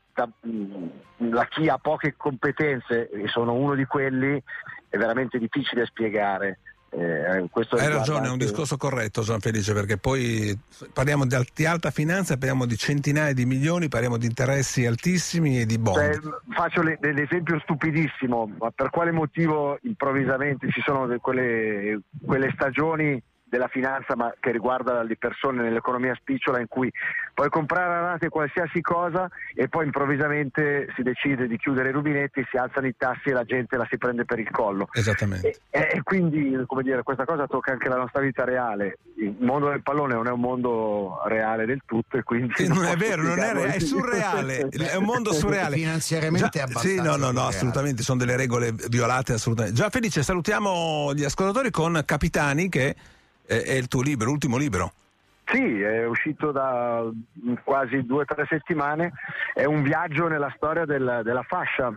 da chi ha poche competenze, e sono uno di quelli, è veramente difficile spiegare. Hai ragione, è un discorso corretto, sono felice, perché poi parliamo di alta finanza, parliamo di centinaia di milioni, parliamo di interessi altissimi e di bond. Faccio l'esempio stupidissimo, ma per quale motivo improvvisamente ci sono quelle stagioni della finanza, ma che riguarda le persone nell'economia spicciola, in cui puoi comprare a rate qualsiasi cosa e poi improvvisamente si decide di chiudere i rubinetti, si alzano i tassi e la gente la si prende per il collo. Esattamente. E quindi, come dire, questa cosa tocca anche la nostra vita reale. Il mondo del pallone non è un mondo reale del tutto, e quindi sì, non è vero, non è reale, è surreale, è un mondo surreale. Finanziariamente è abbastanza. Sì, no, assolutamente, sono delle regole violate assolutamente. Già Felice, salutiamo gli ascoltatori con Capitani, che è il tuo libro, l'ultimo libro. Sì, è uscito da quasi 2 o 3 settimane, è un viaggio nella storia della fascia,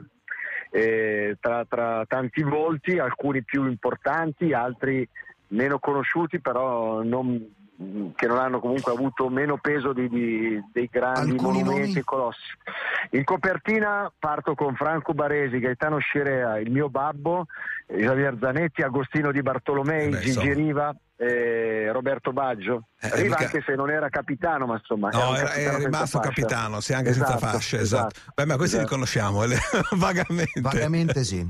tra tanti volti, alcuni più importanti, altri meno conosciuti, però che non hanno comunque avuto meno peso dei grandi alcuni monumenti e colossi. In copertina parto con Franco Baresi, Gaetano Scirea, il mio babbo, Javier Zanetti, Agostino Di Bartolomei, Gigi Riva, Roberto Baggio. Riva anche se non era capitano, ma insomma è rimasto capitano, sì, anche senza fascia, esatto. Beh, ma questi li conosciamo vagamente sì.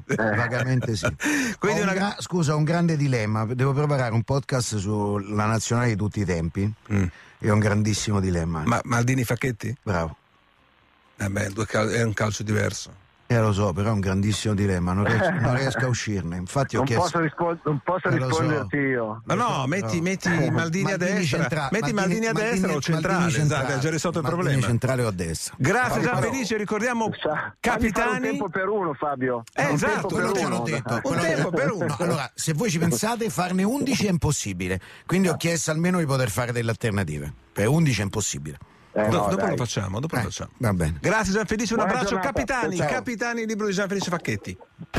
Quindi scusa, un grande dilemma, devo preparare un podcast sulla nazionale di tutti i tempi. È un grandissimo dilemma. Ma Maldini Facchetti? Bravo. È un calcio diverso. Lo so, però è un grandissimo dilemma, non riesco a uscirne. Infatti ho Non chiesto. non posso lo so. risponderti io. Ma no, metti Maldini a destra, metti Maldini a destra o centrale, esatto, hai già risolto il Maldini problema. centrale o a destra. Grazie Gianfelice, ricordiamo Fammi fare un capitani. tempo per uno, Fabio. Esatto, Quello per che uno. hanno detto. Un tempo per uno. No, allora, se voi ci pensate, farne 11 è impossibile. Quindi ho chiesto almeno di poter fare delle alternative. Per 11 è impossibile. No, dopo dai. lo facciamo, dopo lo facciamo. Va bene. Grazie Gianfelice, un Buona abbraccio. giornata. Capitani, Ciao. capitani, il libro di Gianfelice Facchetti.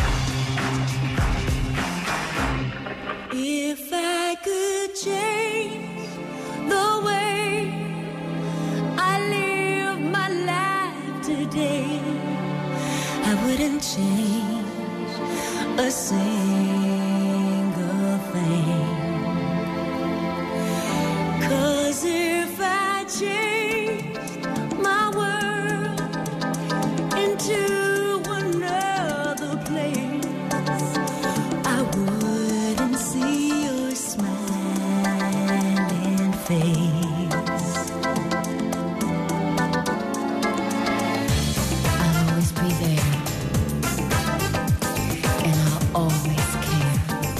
If I could change the way I live my life today, I wouldn't change a single thing. 'Cause if I changed my world into another place, I wouldn't see your smiling face. I'll always be there, and I'll always care.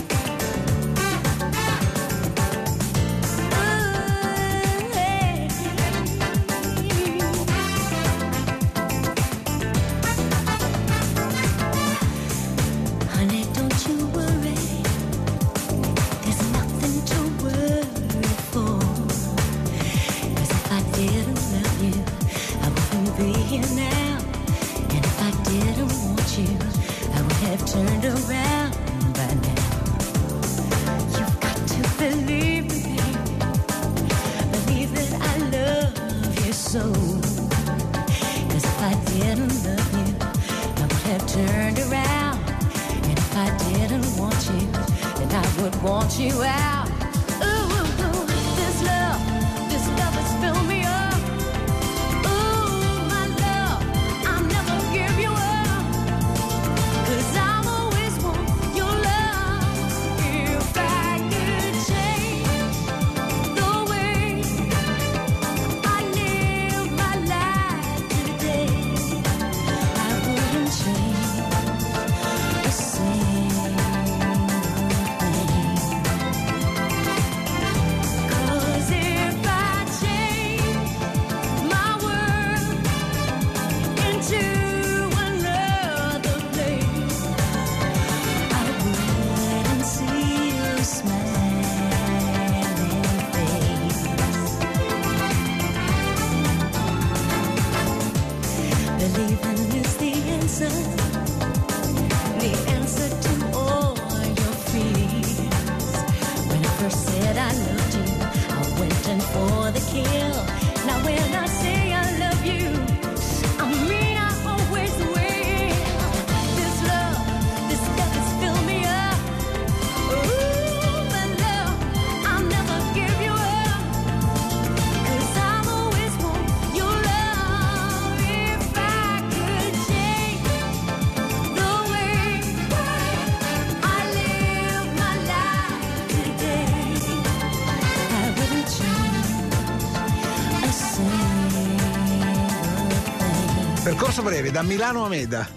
Honey, don't you worry. There's nothing to worry for. 'Cause if I didn't love you, I wouldn't be here now. And if I didn't want you, I would have turned around by now. You've got to believe me, believe that I love you so. 'Cause if I didn't love you, I would have turned around. And if I didn't want you, then I would want you out. Ooh, this love has filled me up. Ooh, my love, I'll never give you up. 'Cause I'll always want your love. If I could change the way I live my life today, I wouldn't change a single thing. 'Cause if I change my world into another place, I wouldn't see your smiling face. Believing is the answer to all your fears. When I first said I loved you, I went in for the kill. Now when I say I love you, I mean I always will. This love has filled me up. Ooh, my love, I'll never give you up. 'Cause I'll always want your love. If I could change the way I live my life today, I wouldn't change a single thing. Percorso breve, da Milano a Meda.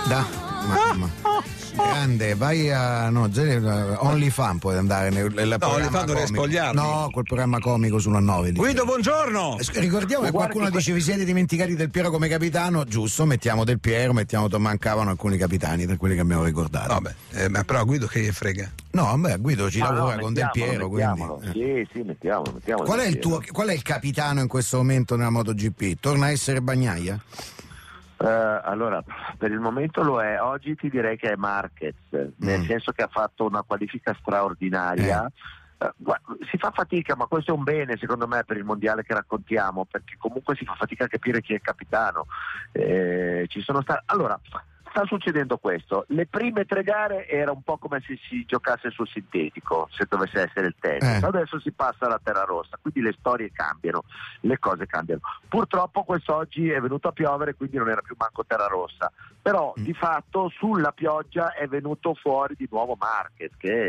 Grande, vai a OnlyFans puoi andare nel programma OnlyFans dovrei comico. spogliarmi. No, quel programma comico sulla 9 lì. Guido, buongiorno. Ricordiamo che qualcuno dice vi siete dimenticati Del Piero come capitano, giusto, mettiamo Del Piero, mancavano alcuni capitani tra quelli che abbiamo ricordato. Vabbè, ma però Guido che gli frega? No, vabbè, Guido ci lavora con Del Piero, mettiamolo. quindi. Sì, mettiamolo. Qual è il capitano in questo momento nella MotoGP? Torna a essere Bagnaia? Allora, per il momento lo è. Oggi ti direi che è Marquez, nel senso che ha fatto una qualifica straordinaria. Si fa fatica, ma questo è un bene secondo me per il mondiale che raccontiamo, perché comunque si fa fatica a capire chi è il capitano. Ci sono stati. Allora, sta succedendo questo: le prime 3 gare era un po' come se si giocasse sul sintetico, se dovesse essere il tennis. Adesso si passa alla terra rossa, quindi le storie cambiano, le cose cambiano. Purtroppo quest'oggi è venuto a piovere, quindi non era più manco terra rossa, però di fatto sulla pioggia è venuto fuori di nuovo Marquez, che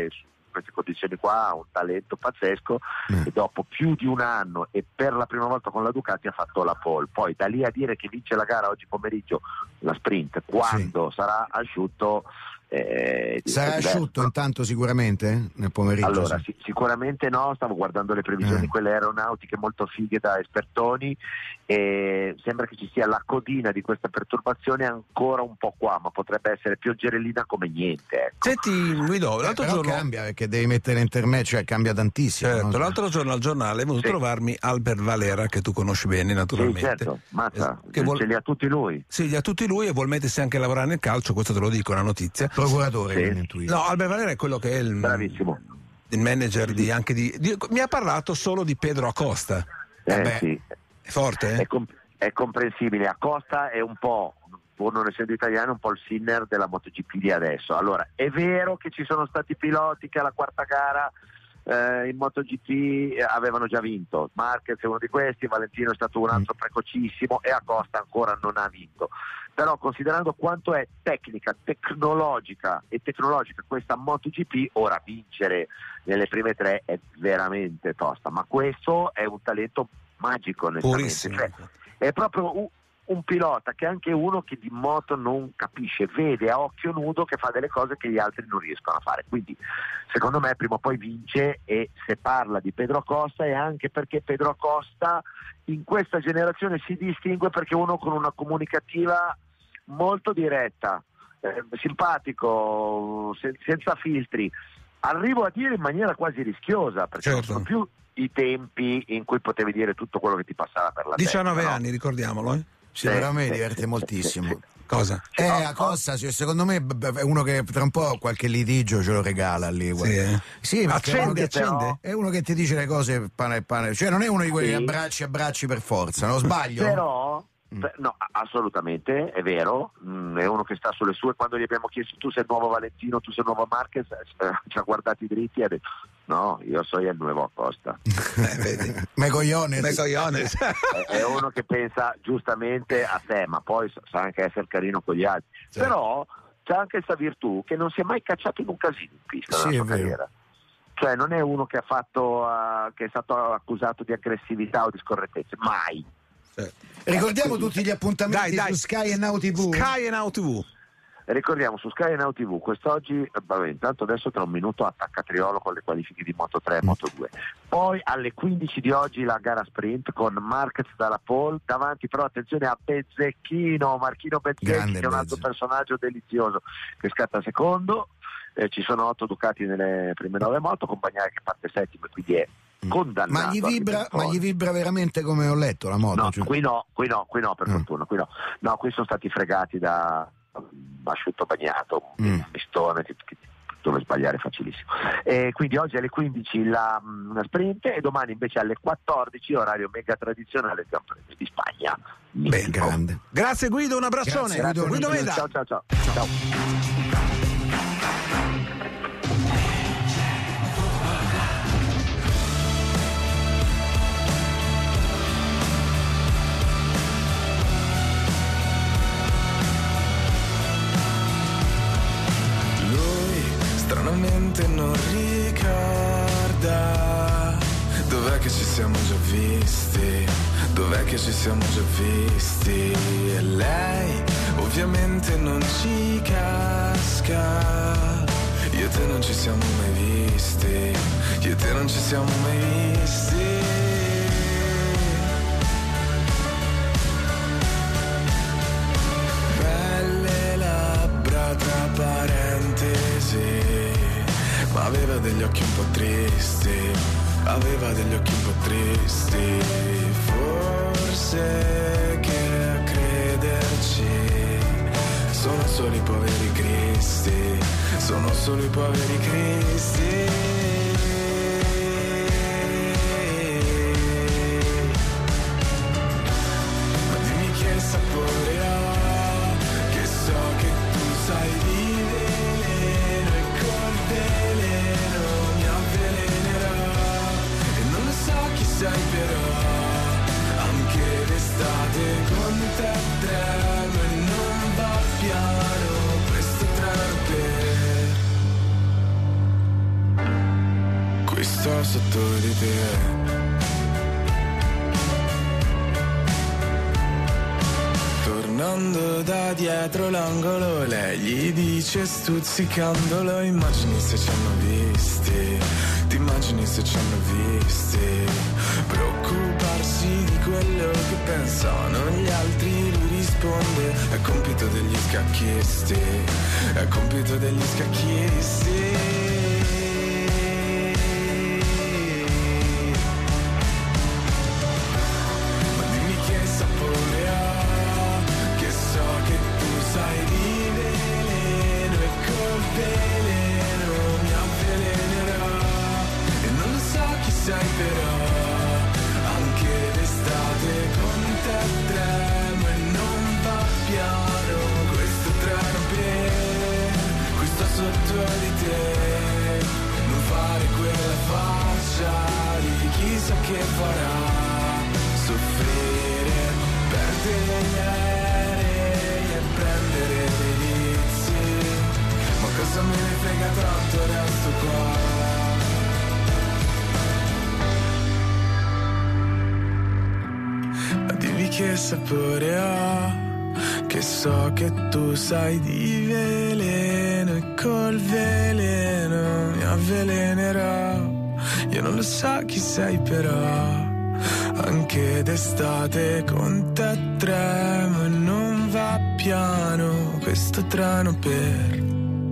queste condizioni qua, ha un talento pazzesco e dopo più di un anno e per la prima volta con la Ducati ha fatto la pole. Poi da lì a dire che vince la gara oggi pomeriggio, la sprint, quando sarà asciutto, sarà asciutto intanto sicuramente nel pomeriggio? Allora sicuramente no, stavo guardando le previsioni quelle aeronautiche molto fighe da espertoni e sembra che ci sia la codina di questa perturbazione ancora un po' qua, ma potrebbe essere pioggerellina come niente, ecco. Senti Guido, l'altro però giorno cambia perché devi mettere intermezzo, cioè cambia tantissimo, certo, no? l'altro giorno al giornale è venuto a trovarmi Albert Valera, che tu conosci bene naturalmente. Sì, certo, mazza, che ce li ha tutti lui. Sì, li ha tutti lui e vuol mettersi anche a lavorare nel calcio, questo te lo dico, è una notizia. Procuratore, no, Albert Valera è quello che è bravissimo, il manager mi ha parlato solo di Pedro Acosta. Sì. È forte? È comprensibile. Acosta è un po', pur non essendo italiano, un po' il Sinner della MotoGP di adesso. Allora, è vero che ci sono stati piloti che alla quarta gara in MotoGP avevano già vinto. Marquez è uno di questi, Valentino è stato un altro precocissimo e Acosta ancora non ha vinto. Però considerando quanto è tecnologica questa MotoGP, ora vincere nelle prime tre è veramente tosta, ma questo è un talento magico, onestamente. Cioè, è proprio un pilota che è anche uno che di moto non capisce, vede a occhio nudo che fa delle cose che gli altri non riescono a fare, quindi secondo me prima o poi vince. E se parla di Pedro Acosta è anche perché Pedro Acosta in questa generazione si distingue perché è uno con una comunicativa molto diretta, simpatico, senza filtri, arrivo a dire in maniera quasi rischiosa, perché non sono più i tempi in cui potevi dire tutto quello che ti passava per la 19 testa, anni, ricordiamolo. Sì, però a me diverte moltissimo. Cosa? Acosta, secondo me è uno che tra un po' qualche litigio ce lo regala lì. Sì, accende. È uno che ti dice le cose pane, cioè non è uno di quelli abbracci per forza, non sbaglio? Però no, assolutamente, è vero, è uno che sta sulle sue. Quando gli abbiamo chiesto tu sei il nuovo Valentino, tu sei il nuovo Marquez, ci ha guardati dritti e ha detto no, io sono il nuovo Acosta. Vedi? Megogliones. È uno che pensa giustamente a sé, ma poi sa anche essere carino con gli altri. Però c'è anche questa virtù che non si è mai cacciato in un casino in pista nella sua carriera. Cioè non è uno che ha fatto che è stato accusato di aggressività o di scorrettezze, mai. Ricordiamo tutti gli appuntamenti su Sky e Now TV. Sky e Now TV. Ricordiamo su Sky e Now TV quest'oggi, intanto adesso tra un minuto attacca Triolo con le qualifiche di Moto3 e Moto2, poi alle 15 di oggi la gara sprint con Marquez dalla pole, davanti però attenzione a Marchino Bezzecchi, che è un altro personaggio delizioso che scatta secondo. Ci sono 8 Ducati nelle prime 9 moto, Compagnare che parte settimo e quindi è condannato. Ma gli vibra veramente come ho letto la moto? No, qui no per fortuna, qui no. No, qui sono stati fregati da asciutto bagnato, un pistone dove sbagliare è facilissimo. E quindi oggi alle 15 la sprint e domani invece alle 14 orario mega tradizionale Gran Premio di Spagna. Beh, grande. Grazie Guido, un abbraccione. Grazie, Guido Meda. Ciao. Stranamente non ricorda dov'è che ci siamo già visti, e lei ovviamente non ci casca. Io e te non ci siamo mai visti, Belle labbra tra parentesi, ma aveva degli occhi un po' tristi, forse che a crederci sono solo i poveri cristi, Ma dimmi che sapore ha, che so che tu sai di veleno e col veleno mi avvelenerà. E non lo so chi sei però, anche l'estate con te tremo e non va piano questo treno per sotto di te. Tornando da dietro l'angolo, lei gli dice stuzzicandolo: immagini se ci hanno visti, ti immagini se ci hanno visti. Preoccuparsi di quello che pensano gli altri, lui risponde: è compito degli scacchisti, è compito degli scacchisti. Sai di veleno e col veleno mi avvelenerà. E non lo so chi sei però, anche d'estate con te tremo e non va piano questo treno per questo sotto di te. Non fare quella faccia di chissà che farà soffrire, perdere gli prendere delizi, ma cosa me ne frega tanto, resto qua. Ma dimmi che sapore ha, che so che tu sai di veleno e col veleno mi avvelenerà. Io non lo so chi sei però, anche d'estate con te tremo e non va piano questo treno per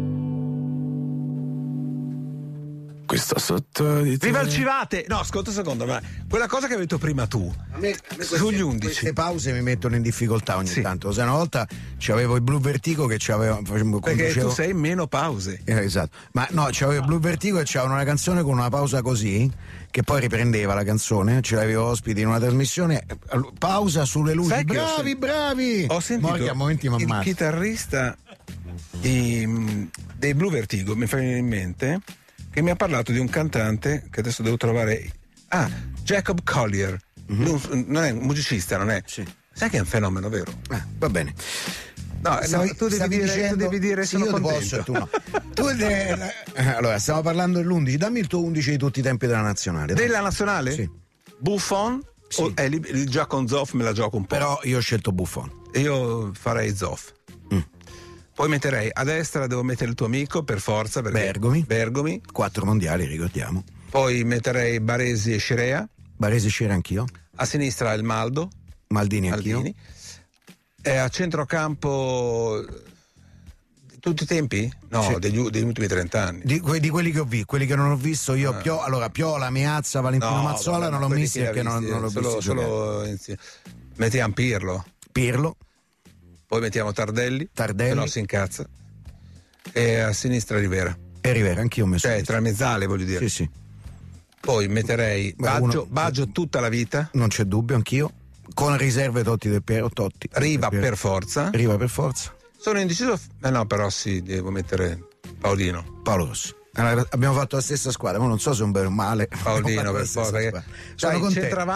questo sotto di te. Viva il Civate! No, ascolta un secondo, ma quella cosa che hai detto prima tu, sugli 11. Queste pause mi mettono in difficoltà ogni tanto. Se una volta c'avevo il Blue Vertigo che c'aveva, perché tu sei meno pause. Esatto, ma no, c'avevo il Blue Vertigo e c'aveva una canzone con una pausa così, che poi riprendeva la canzone, ce l'avevo ospiti in una trasmissione, pausa sulle luci. Sai bravi! Ho sentito a momenti il chitarrista dei Blue Vertigo, mi fa venire in mente, che mi ha parlato di un cantante che adesso devo trovare. Jacob Collier. Non è un musicista, non è? Sì. Sai che è un fenomeno, vero? Va bene. No, tu devi dire sì, sono io contento. posso, tu no. Allora, stiamo parlando dell'11, dammi il tuo 11 di tutti i tempi della nazionale. Della nazionale? Sì. Buffon? Sì. Il già con Zoff me la gioco un po'. Però io ho scelto Buffon. Io farei Zoff. Poi metterei a destra, devo mettere il tuo amico per forza, perché Bergomi. 4 mondiali, ricordiamo. Poi metterei Baresi e Scirea. Baresi Scirea anch'io. A sinistra il Maldini anch'io. E a centrocampo tutti i tempi? No, sì. degli ultimi 30 anni. Di quelli che ho visto, quelli che non ho visto io, Piola, Meazza, Valentino Mazzola, non l'ho visti perché non l'ho visto. Solo mettiamo Pirlo. Poi mettiamo Tardelli, se no si incazza. E a sinistra Rivera. E Rivera, anch'io ho messo. Cioè, tra mezzale, voglio dire. Sì. Poi metterei Baggio tutta la vita. Non c'è dubbio, anch'io. Con riserve Totti Del Piero, Riva per forza. Sono indeciso. No, però sì, devo mettere Paolo Rossi. Allora, abbiamo fatto la stessa squadra, ma non so se è un bene o male. Paolino per forza. Sai,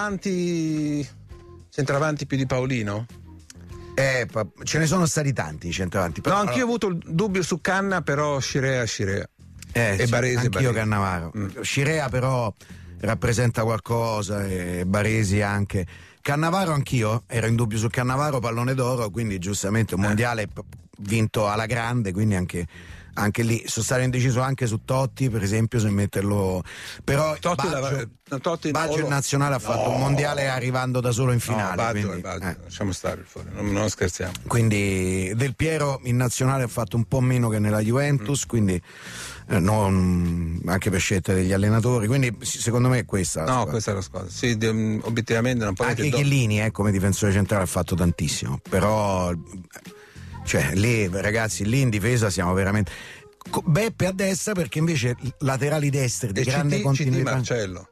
centravanti più di Paolino? Ce ne sono stati tanti i centravanti. Però, anch'io ho avuto il dubbio su Canna, però Scirea. E Baresi. Anch'io Cannavaro. Scirea però rappresenta qualcosa, e Baresi anche. Cannavaro anch'io, ero in dubbio su Cannavaro, pallone d'oro, quindi giustamente un mondiale vinto alla grande, quindi anche lì sono stato indeciso anche su Totti, per esempio, se metterlo. Però Baggio in nazionale ha fatto un mondiale arrivando da solo in finale. Baggio. Lasciamo stare fuori, non scherziamo. Quindi Del Piero in nazionale ha fatto un po' meno che nella Juventus, quindi anche per scelta degli allenatori, quindi secondo me è questa la questa è la squadra. Sì, obiettivamente non può anche Chiellini come difensore centrale ha fatto tantissimo, però lì ragazzi, lì in difesa siamo veramente Beppe a destra, perché invece laterali destri di grande continuità. Marcello.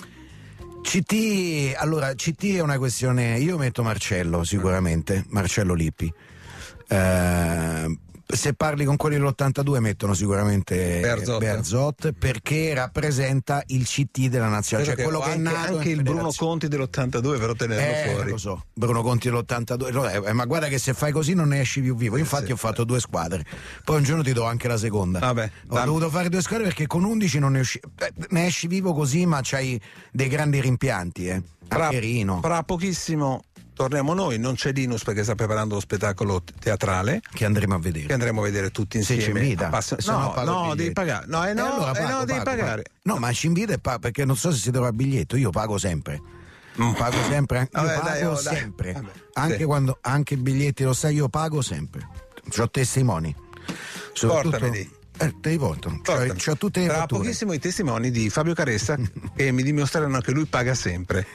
CT è una questione, io metto Marcello sicuramente, Marcello Lippi, Se parli con quelli dell'82 mettono sicuramente Bearzot, perché rappresenta il CT della nazionale, cioè quello che è nato anche il Bruno Conti dell'82 per tenerlo fuori. Lo so, Bruno Conti dell'82, ma guarda che se fai così non ne esci più vivo. Infatti ho fatto 2 squadre, poi un giorno ti do anche la seconda. Ho dovuto fare 2 squadre perché con 11 non ne esci vivo così, ma c'hai dei grandi rimpianti, Fra pochissimo torniamo noi, non c'è Linus perché sta preparando lo spettacolo teatrale che andremo a vedere tutti insieme. Se ci invita. Devi pagare. Devi pagare. No, ma ci invita perché non so se si trova il biglietto, io pago sempre. Pago sempre, sempre. Anche quando anche i biglietti, lo sai, io pago sempre. C'ho testimoni. Portami lì. Te li porto. C'ho tutte le Tra fatture. pochissimo i testimoni di Fabio Caressa che mi dimostreranno che lui paga sempre.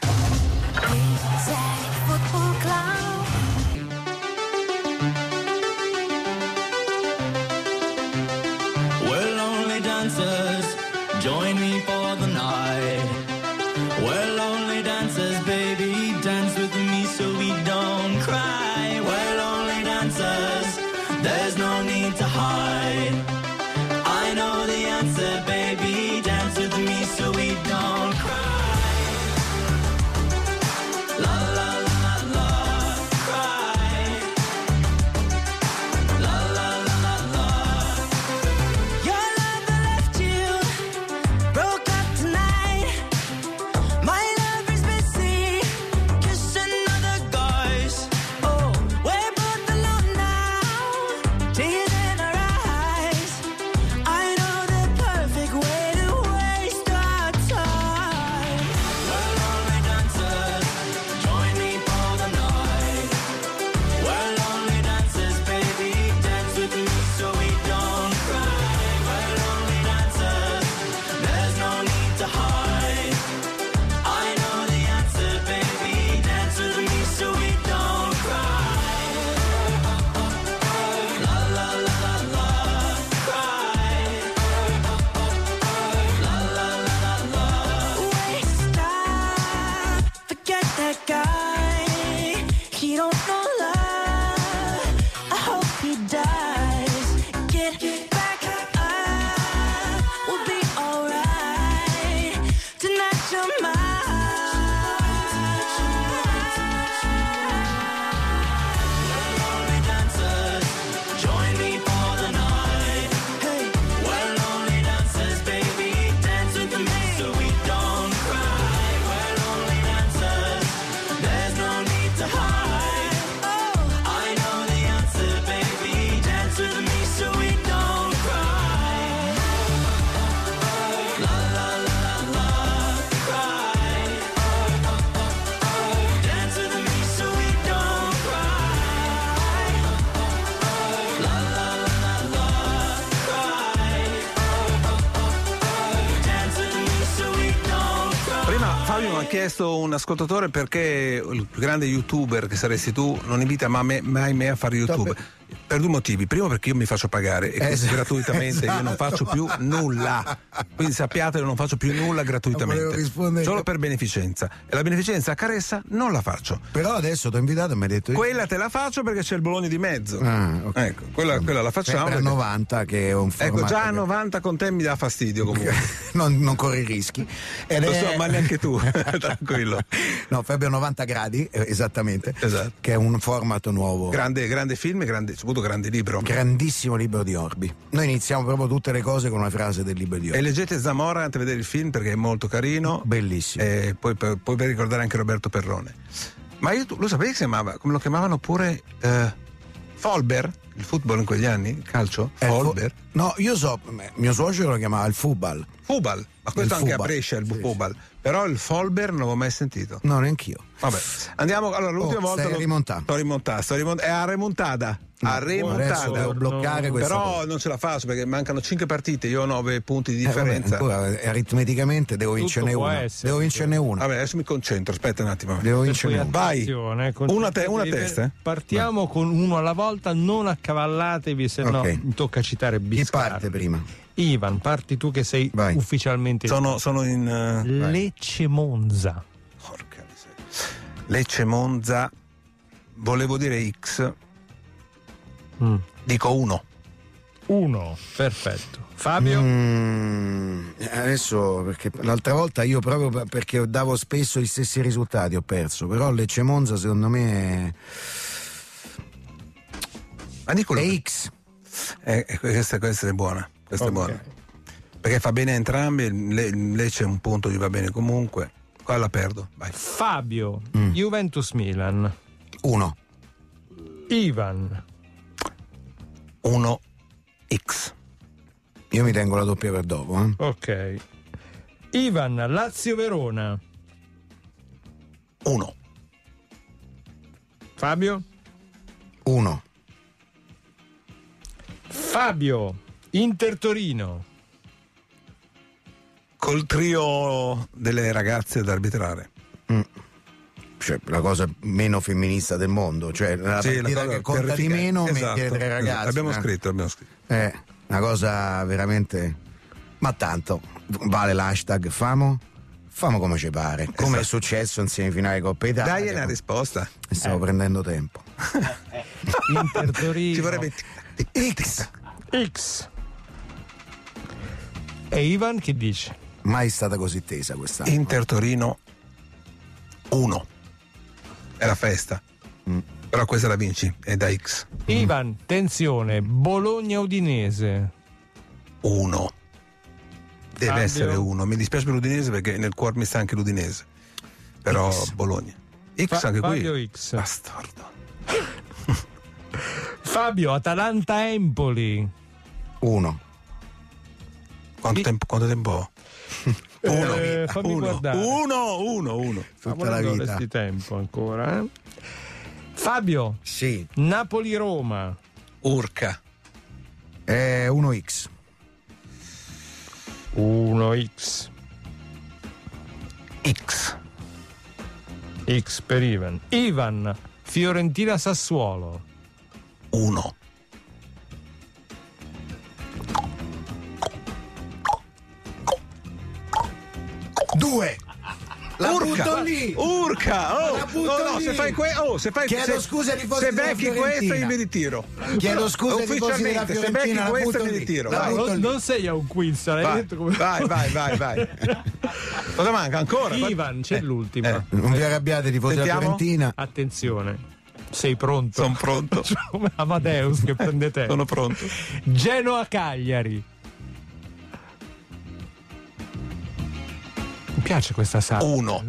Well, only dancers, join me for the night. Well, only dancers, baby, dance with me so we don't cry. Well, only dancers, there's no need to hide. I know the answer, baby, dance with me so we don't cry. La la la la, cry. La la la la. Your love left you, broke up tonight. My love is busy, kissing other guys. Oh, we're both alone now, tears in our eyes. I know the perfect way to waste our time. Well, only dancers, join me for the night. Well, only dancers, baby, dance with me so we don't cry. Well, only dancers, there's no need to hide. I know the answer, baby, dance with me so we don't cry. La la la la la, cry. La la la la la. Waste time, forget that guy. He don't know love. I hope he dies. Get back up, we'll be alright. Tonight you're mine. Well, only dancers, join me for the night. Hey, well, only dancers, baby, dance with me so we don't cry. Well, only dancers, there's no need to hide. Oh, I know the answer, baby, dance with me so we don't cry. La la la la, cry. Dance with me so we don't cry. La la la la, cry. Dance with me so we don't cry. Prima Fabio mi ha chiesto un ascoltatore perché il più grande youtuber che saresti tu non invita mai me a fare YouTube. Per 2 motivi. Primo perché io mi faccio pagare e quindi gratuitamente io non faccio più nulla. Quindi sappiate che non faccio più nulla gratuitamente. Solo per beneficenza. E la beneficenza a Caressa non la faccio. Però adesso ti ho invitato e mi hai detto Quella te la faccio perché c'è il Bologna di mezzo. Okay. Ecco, quella la facciamo. Sempre a 90 che è un formato. Ecco, già a 90 con te mi dà fastidio comunque. non corri rischi. Lo so, ma neanche tu, tranquillo. No, Fabio 90 gradi, esattamente. Esatto. Che è un format nuovo. Grande film, soprattutto grande libro. Grandissimo libro di Orbi. Noi iniziamo proprio tutte le cose con una frase del libro di Orbi. E leggete Zamora anche a vedere il film perché è molto carino. Bellissimo. E poi per ricordare anche Roberto Perrone. Ma lo sapevi che si chiamava? Come lo chiamavano pure Folber? Il football in quegli anni? Il calcio? Folber? No, io so, mio suocero lo chiamava il Fubal. Fubal, ma questo Il anche Fubal. a Brescia il Sì, Fubal. Però il Folber non l'avevo mai sentito. No, neanch'io. Vabbè, andiamo. Allora, l'ultima volta. Sei rimontato. Sto rimontato. È a remontada. Adesso devo bloccare questa Però cosa. non ce la faccio perché mancano 5 partite. Io ho 9 punti di differenza. Aritmeticamente devo vincerne può una. essere. Devo vincerne una. Vabbè, adesso mi concentro. Aspetta un attimo. Devo vincerne una. Vai. Attenzione, Una testa, eh? Partiamo con uno alla volta, non accavallatevi, se no Ok. mi tocca citare Chi Biscardi. parte prima? Ivan, parti tu che sei Vai. ufficialmente Sono in Lecce Monza. Porca miseria. Lecce Monza. Volevo dire X. Dico 1. 1, perfetto. Fabio? Adesso, perché l'altra volta io proprio perché davo spesso gli stessi risultati ho perso, però Lecce Monza secondo me è X. Questa è buona, questa è buona. Perché fa bene a entrambi, Lecce un punto gli va bene comunque. Qua la perdo, vai. Fabio, Juventus Milan. 1. Ivan. 1x. Io mi tengo la doppia per dopo. Ok. Ivan, Lazio Verona. 1. Fabio? 1. Fabio, Inter Torino. Col trio delle ragazze da arbitrare. Cioè, la cosa meno femminista del mondo, cioè la Sì, partita la che cosa conta di meno esatto, mettere 3 ragazzi. L'abbiamo scritto. Una cosa veramente. Ma tanto vale l'hashtag famo come ci pare, come è successo in semifinale Coppa Italia. Dai una risposta. Stavo prendendo tempo. Inter Torino. Ci vorrebbe X. E Ivan che dice? Mai stata così tesa quest'anno. Inter Torino 1. È la festa. Però questa la vinci, è da X. Ivan, tensione, Bologna Udinese. 1. Deve Fabio? essere 1. Mi dispiace per l'Udinese perché nel cuore mi sta anche l'Udinese. Però X. Bologna. X anche Fabio qui. X. Bastardo. Fabio, Atalanta Empoli. 1. Quanto tempo ho? Fammi guardare. 1. Tutta la vita. Di tempo ancora. Fabio, Sì. Napoli-Roma. Urca. 1x. 1x. X. X per Ivan. Ivan, Fiorentina-Sassuolo. 1. La butto lì. Urca! La butto lì. Se fai Chiedo scusa ai tifosi se della becchi Fiorentina. questa io mi ritiro. Chiedo scusa ai tifosi della Ufficialmente, se Fiorentina, becchi la questa butto mi lì. ritiro. La Vai. butto lì. Non sei a un quiz, l'hai detto come... Vai. Cosa manca ancora? Ivan, c'è l'ultima. Non vi arrabbiate, tifosi della Sentiamo? Fiorentina. Attenzione, sei pronto? Sono pronto. Come Amadeus che prende te. Sono pronto. Genoa-Cagliari. Mi piace questa sala. 1.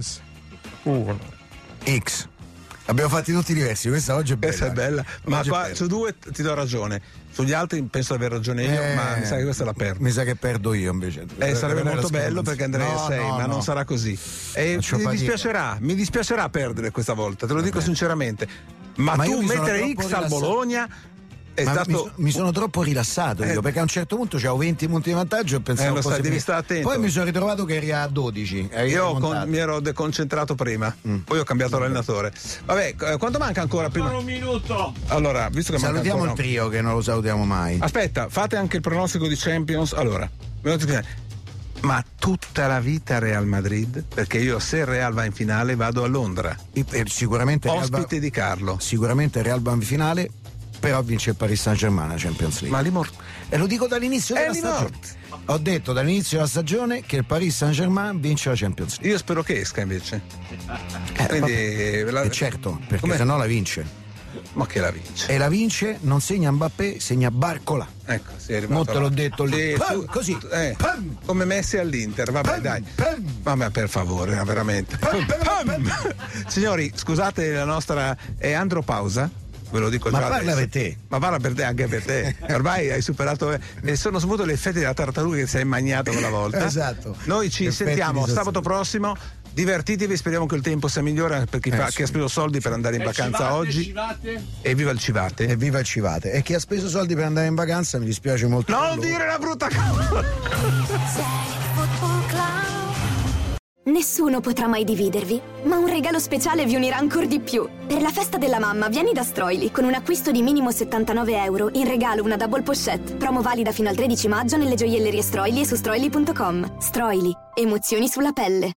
X. Abbiamo fatti tutti diversi, questa oggi è bella. Questa è bella. Ma Oggi è qua bella. su 2 ti do ragione. Sugli altri penso di aver ragione io, ma mi sa che questa la perdo. Mi sa che perdo io invece. Sarebbe molto bello perché andrei No, a 6, no, ma no. non sarà così. E Faccio mi fatica. dispiacerà perdere questa volta, te lo dico sinceramente. Ma Ma io tu mi sono mettere troppo X al rilassato. Bologna è Ma stato. mi sono troppo rilassato io, perché a un certo punto c'avevo 20 punti di vantaggio e pensavo lo sai, fosse devi finita. stare attento. Poi mi sono ritrovato che eri a 12. Io mi ero deconcentrato prima, poi ho cambiato allenatore. Vabbè, quanto manca ancora prima? Un minuto. Allora, visto che manca Salutiamo il ancora. trio che non lo salutiamo mai. Aspetta, fate anche il pronostico di Champions. Allora, ma tutta la vita Real Madrid? Perché io se il Real va in finale vado a Londra. Sicuramente Ospite di Carlo. Sicuramente Real va in finale, però vince il Paris Saint-Germain la Champions League. Ma lì E lo dico dall'inizio della stagione. Ho detto dall'inizio della stagione che il Paris Saint-Germain vince la Champions League. Io spero che esca invece. Quindi certo, perché Com'è? sennò la vince. Ma che la vince? E la vince non segna Mbappé, segna Barcola. Ecco, sì, è arrivato Mo te là. l'ho detto lì. Sì, Pam, così. Pam. Come Messi all'Inter, vabbè, dai. Vabbè, per favore, veramente. Pam. Signori, scusate la nostra è andropausa. Ve lo dico Ma già parla adesso. per te. Ma parla per te, anche per te. Ormai hai superato e sono saputo gli effetti della tartaruga che sei magnato quella volta. Esatto. Noi ci Effetti sentiamo di sabato prossimo. Divertitevi, speriamo che il tempo sia migliore per chi, chi ha speso soldi per andare in vacanza oggi. E viva il Civate. E viva il Civate. E chi ha speso soldi per andare in vacanza mi dispiace molto. per Non loro. dire la brutta cosa! Nessuno potrà mai dividervi, ma un regalo speciale vi unirà ancora di più. Per la festa della mamma vieni da Stroili con un acquisto di minimo €79, in regalo una double pochette. Promo valida fino al 13 maggio nelle gioiellerie Stroili e su stroili.com. Stroili, emozioni sulla pelle.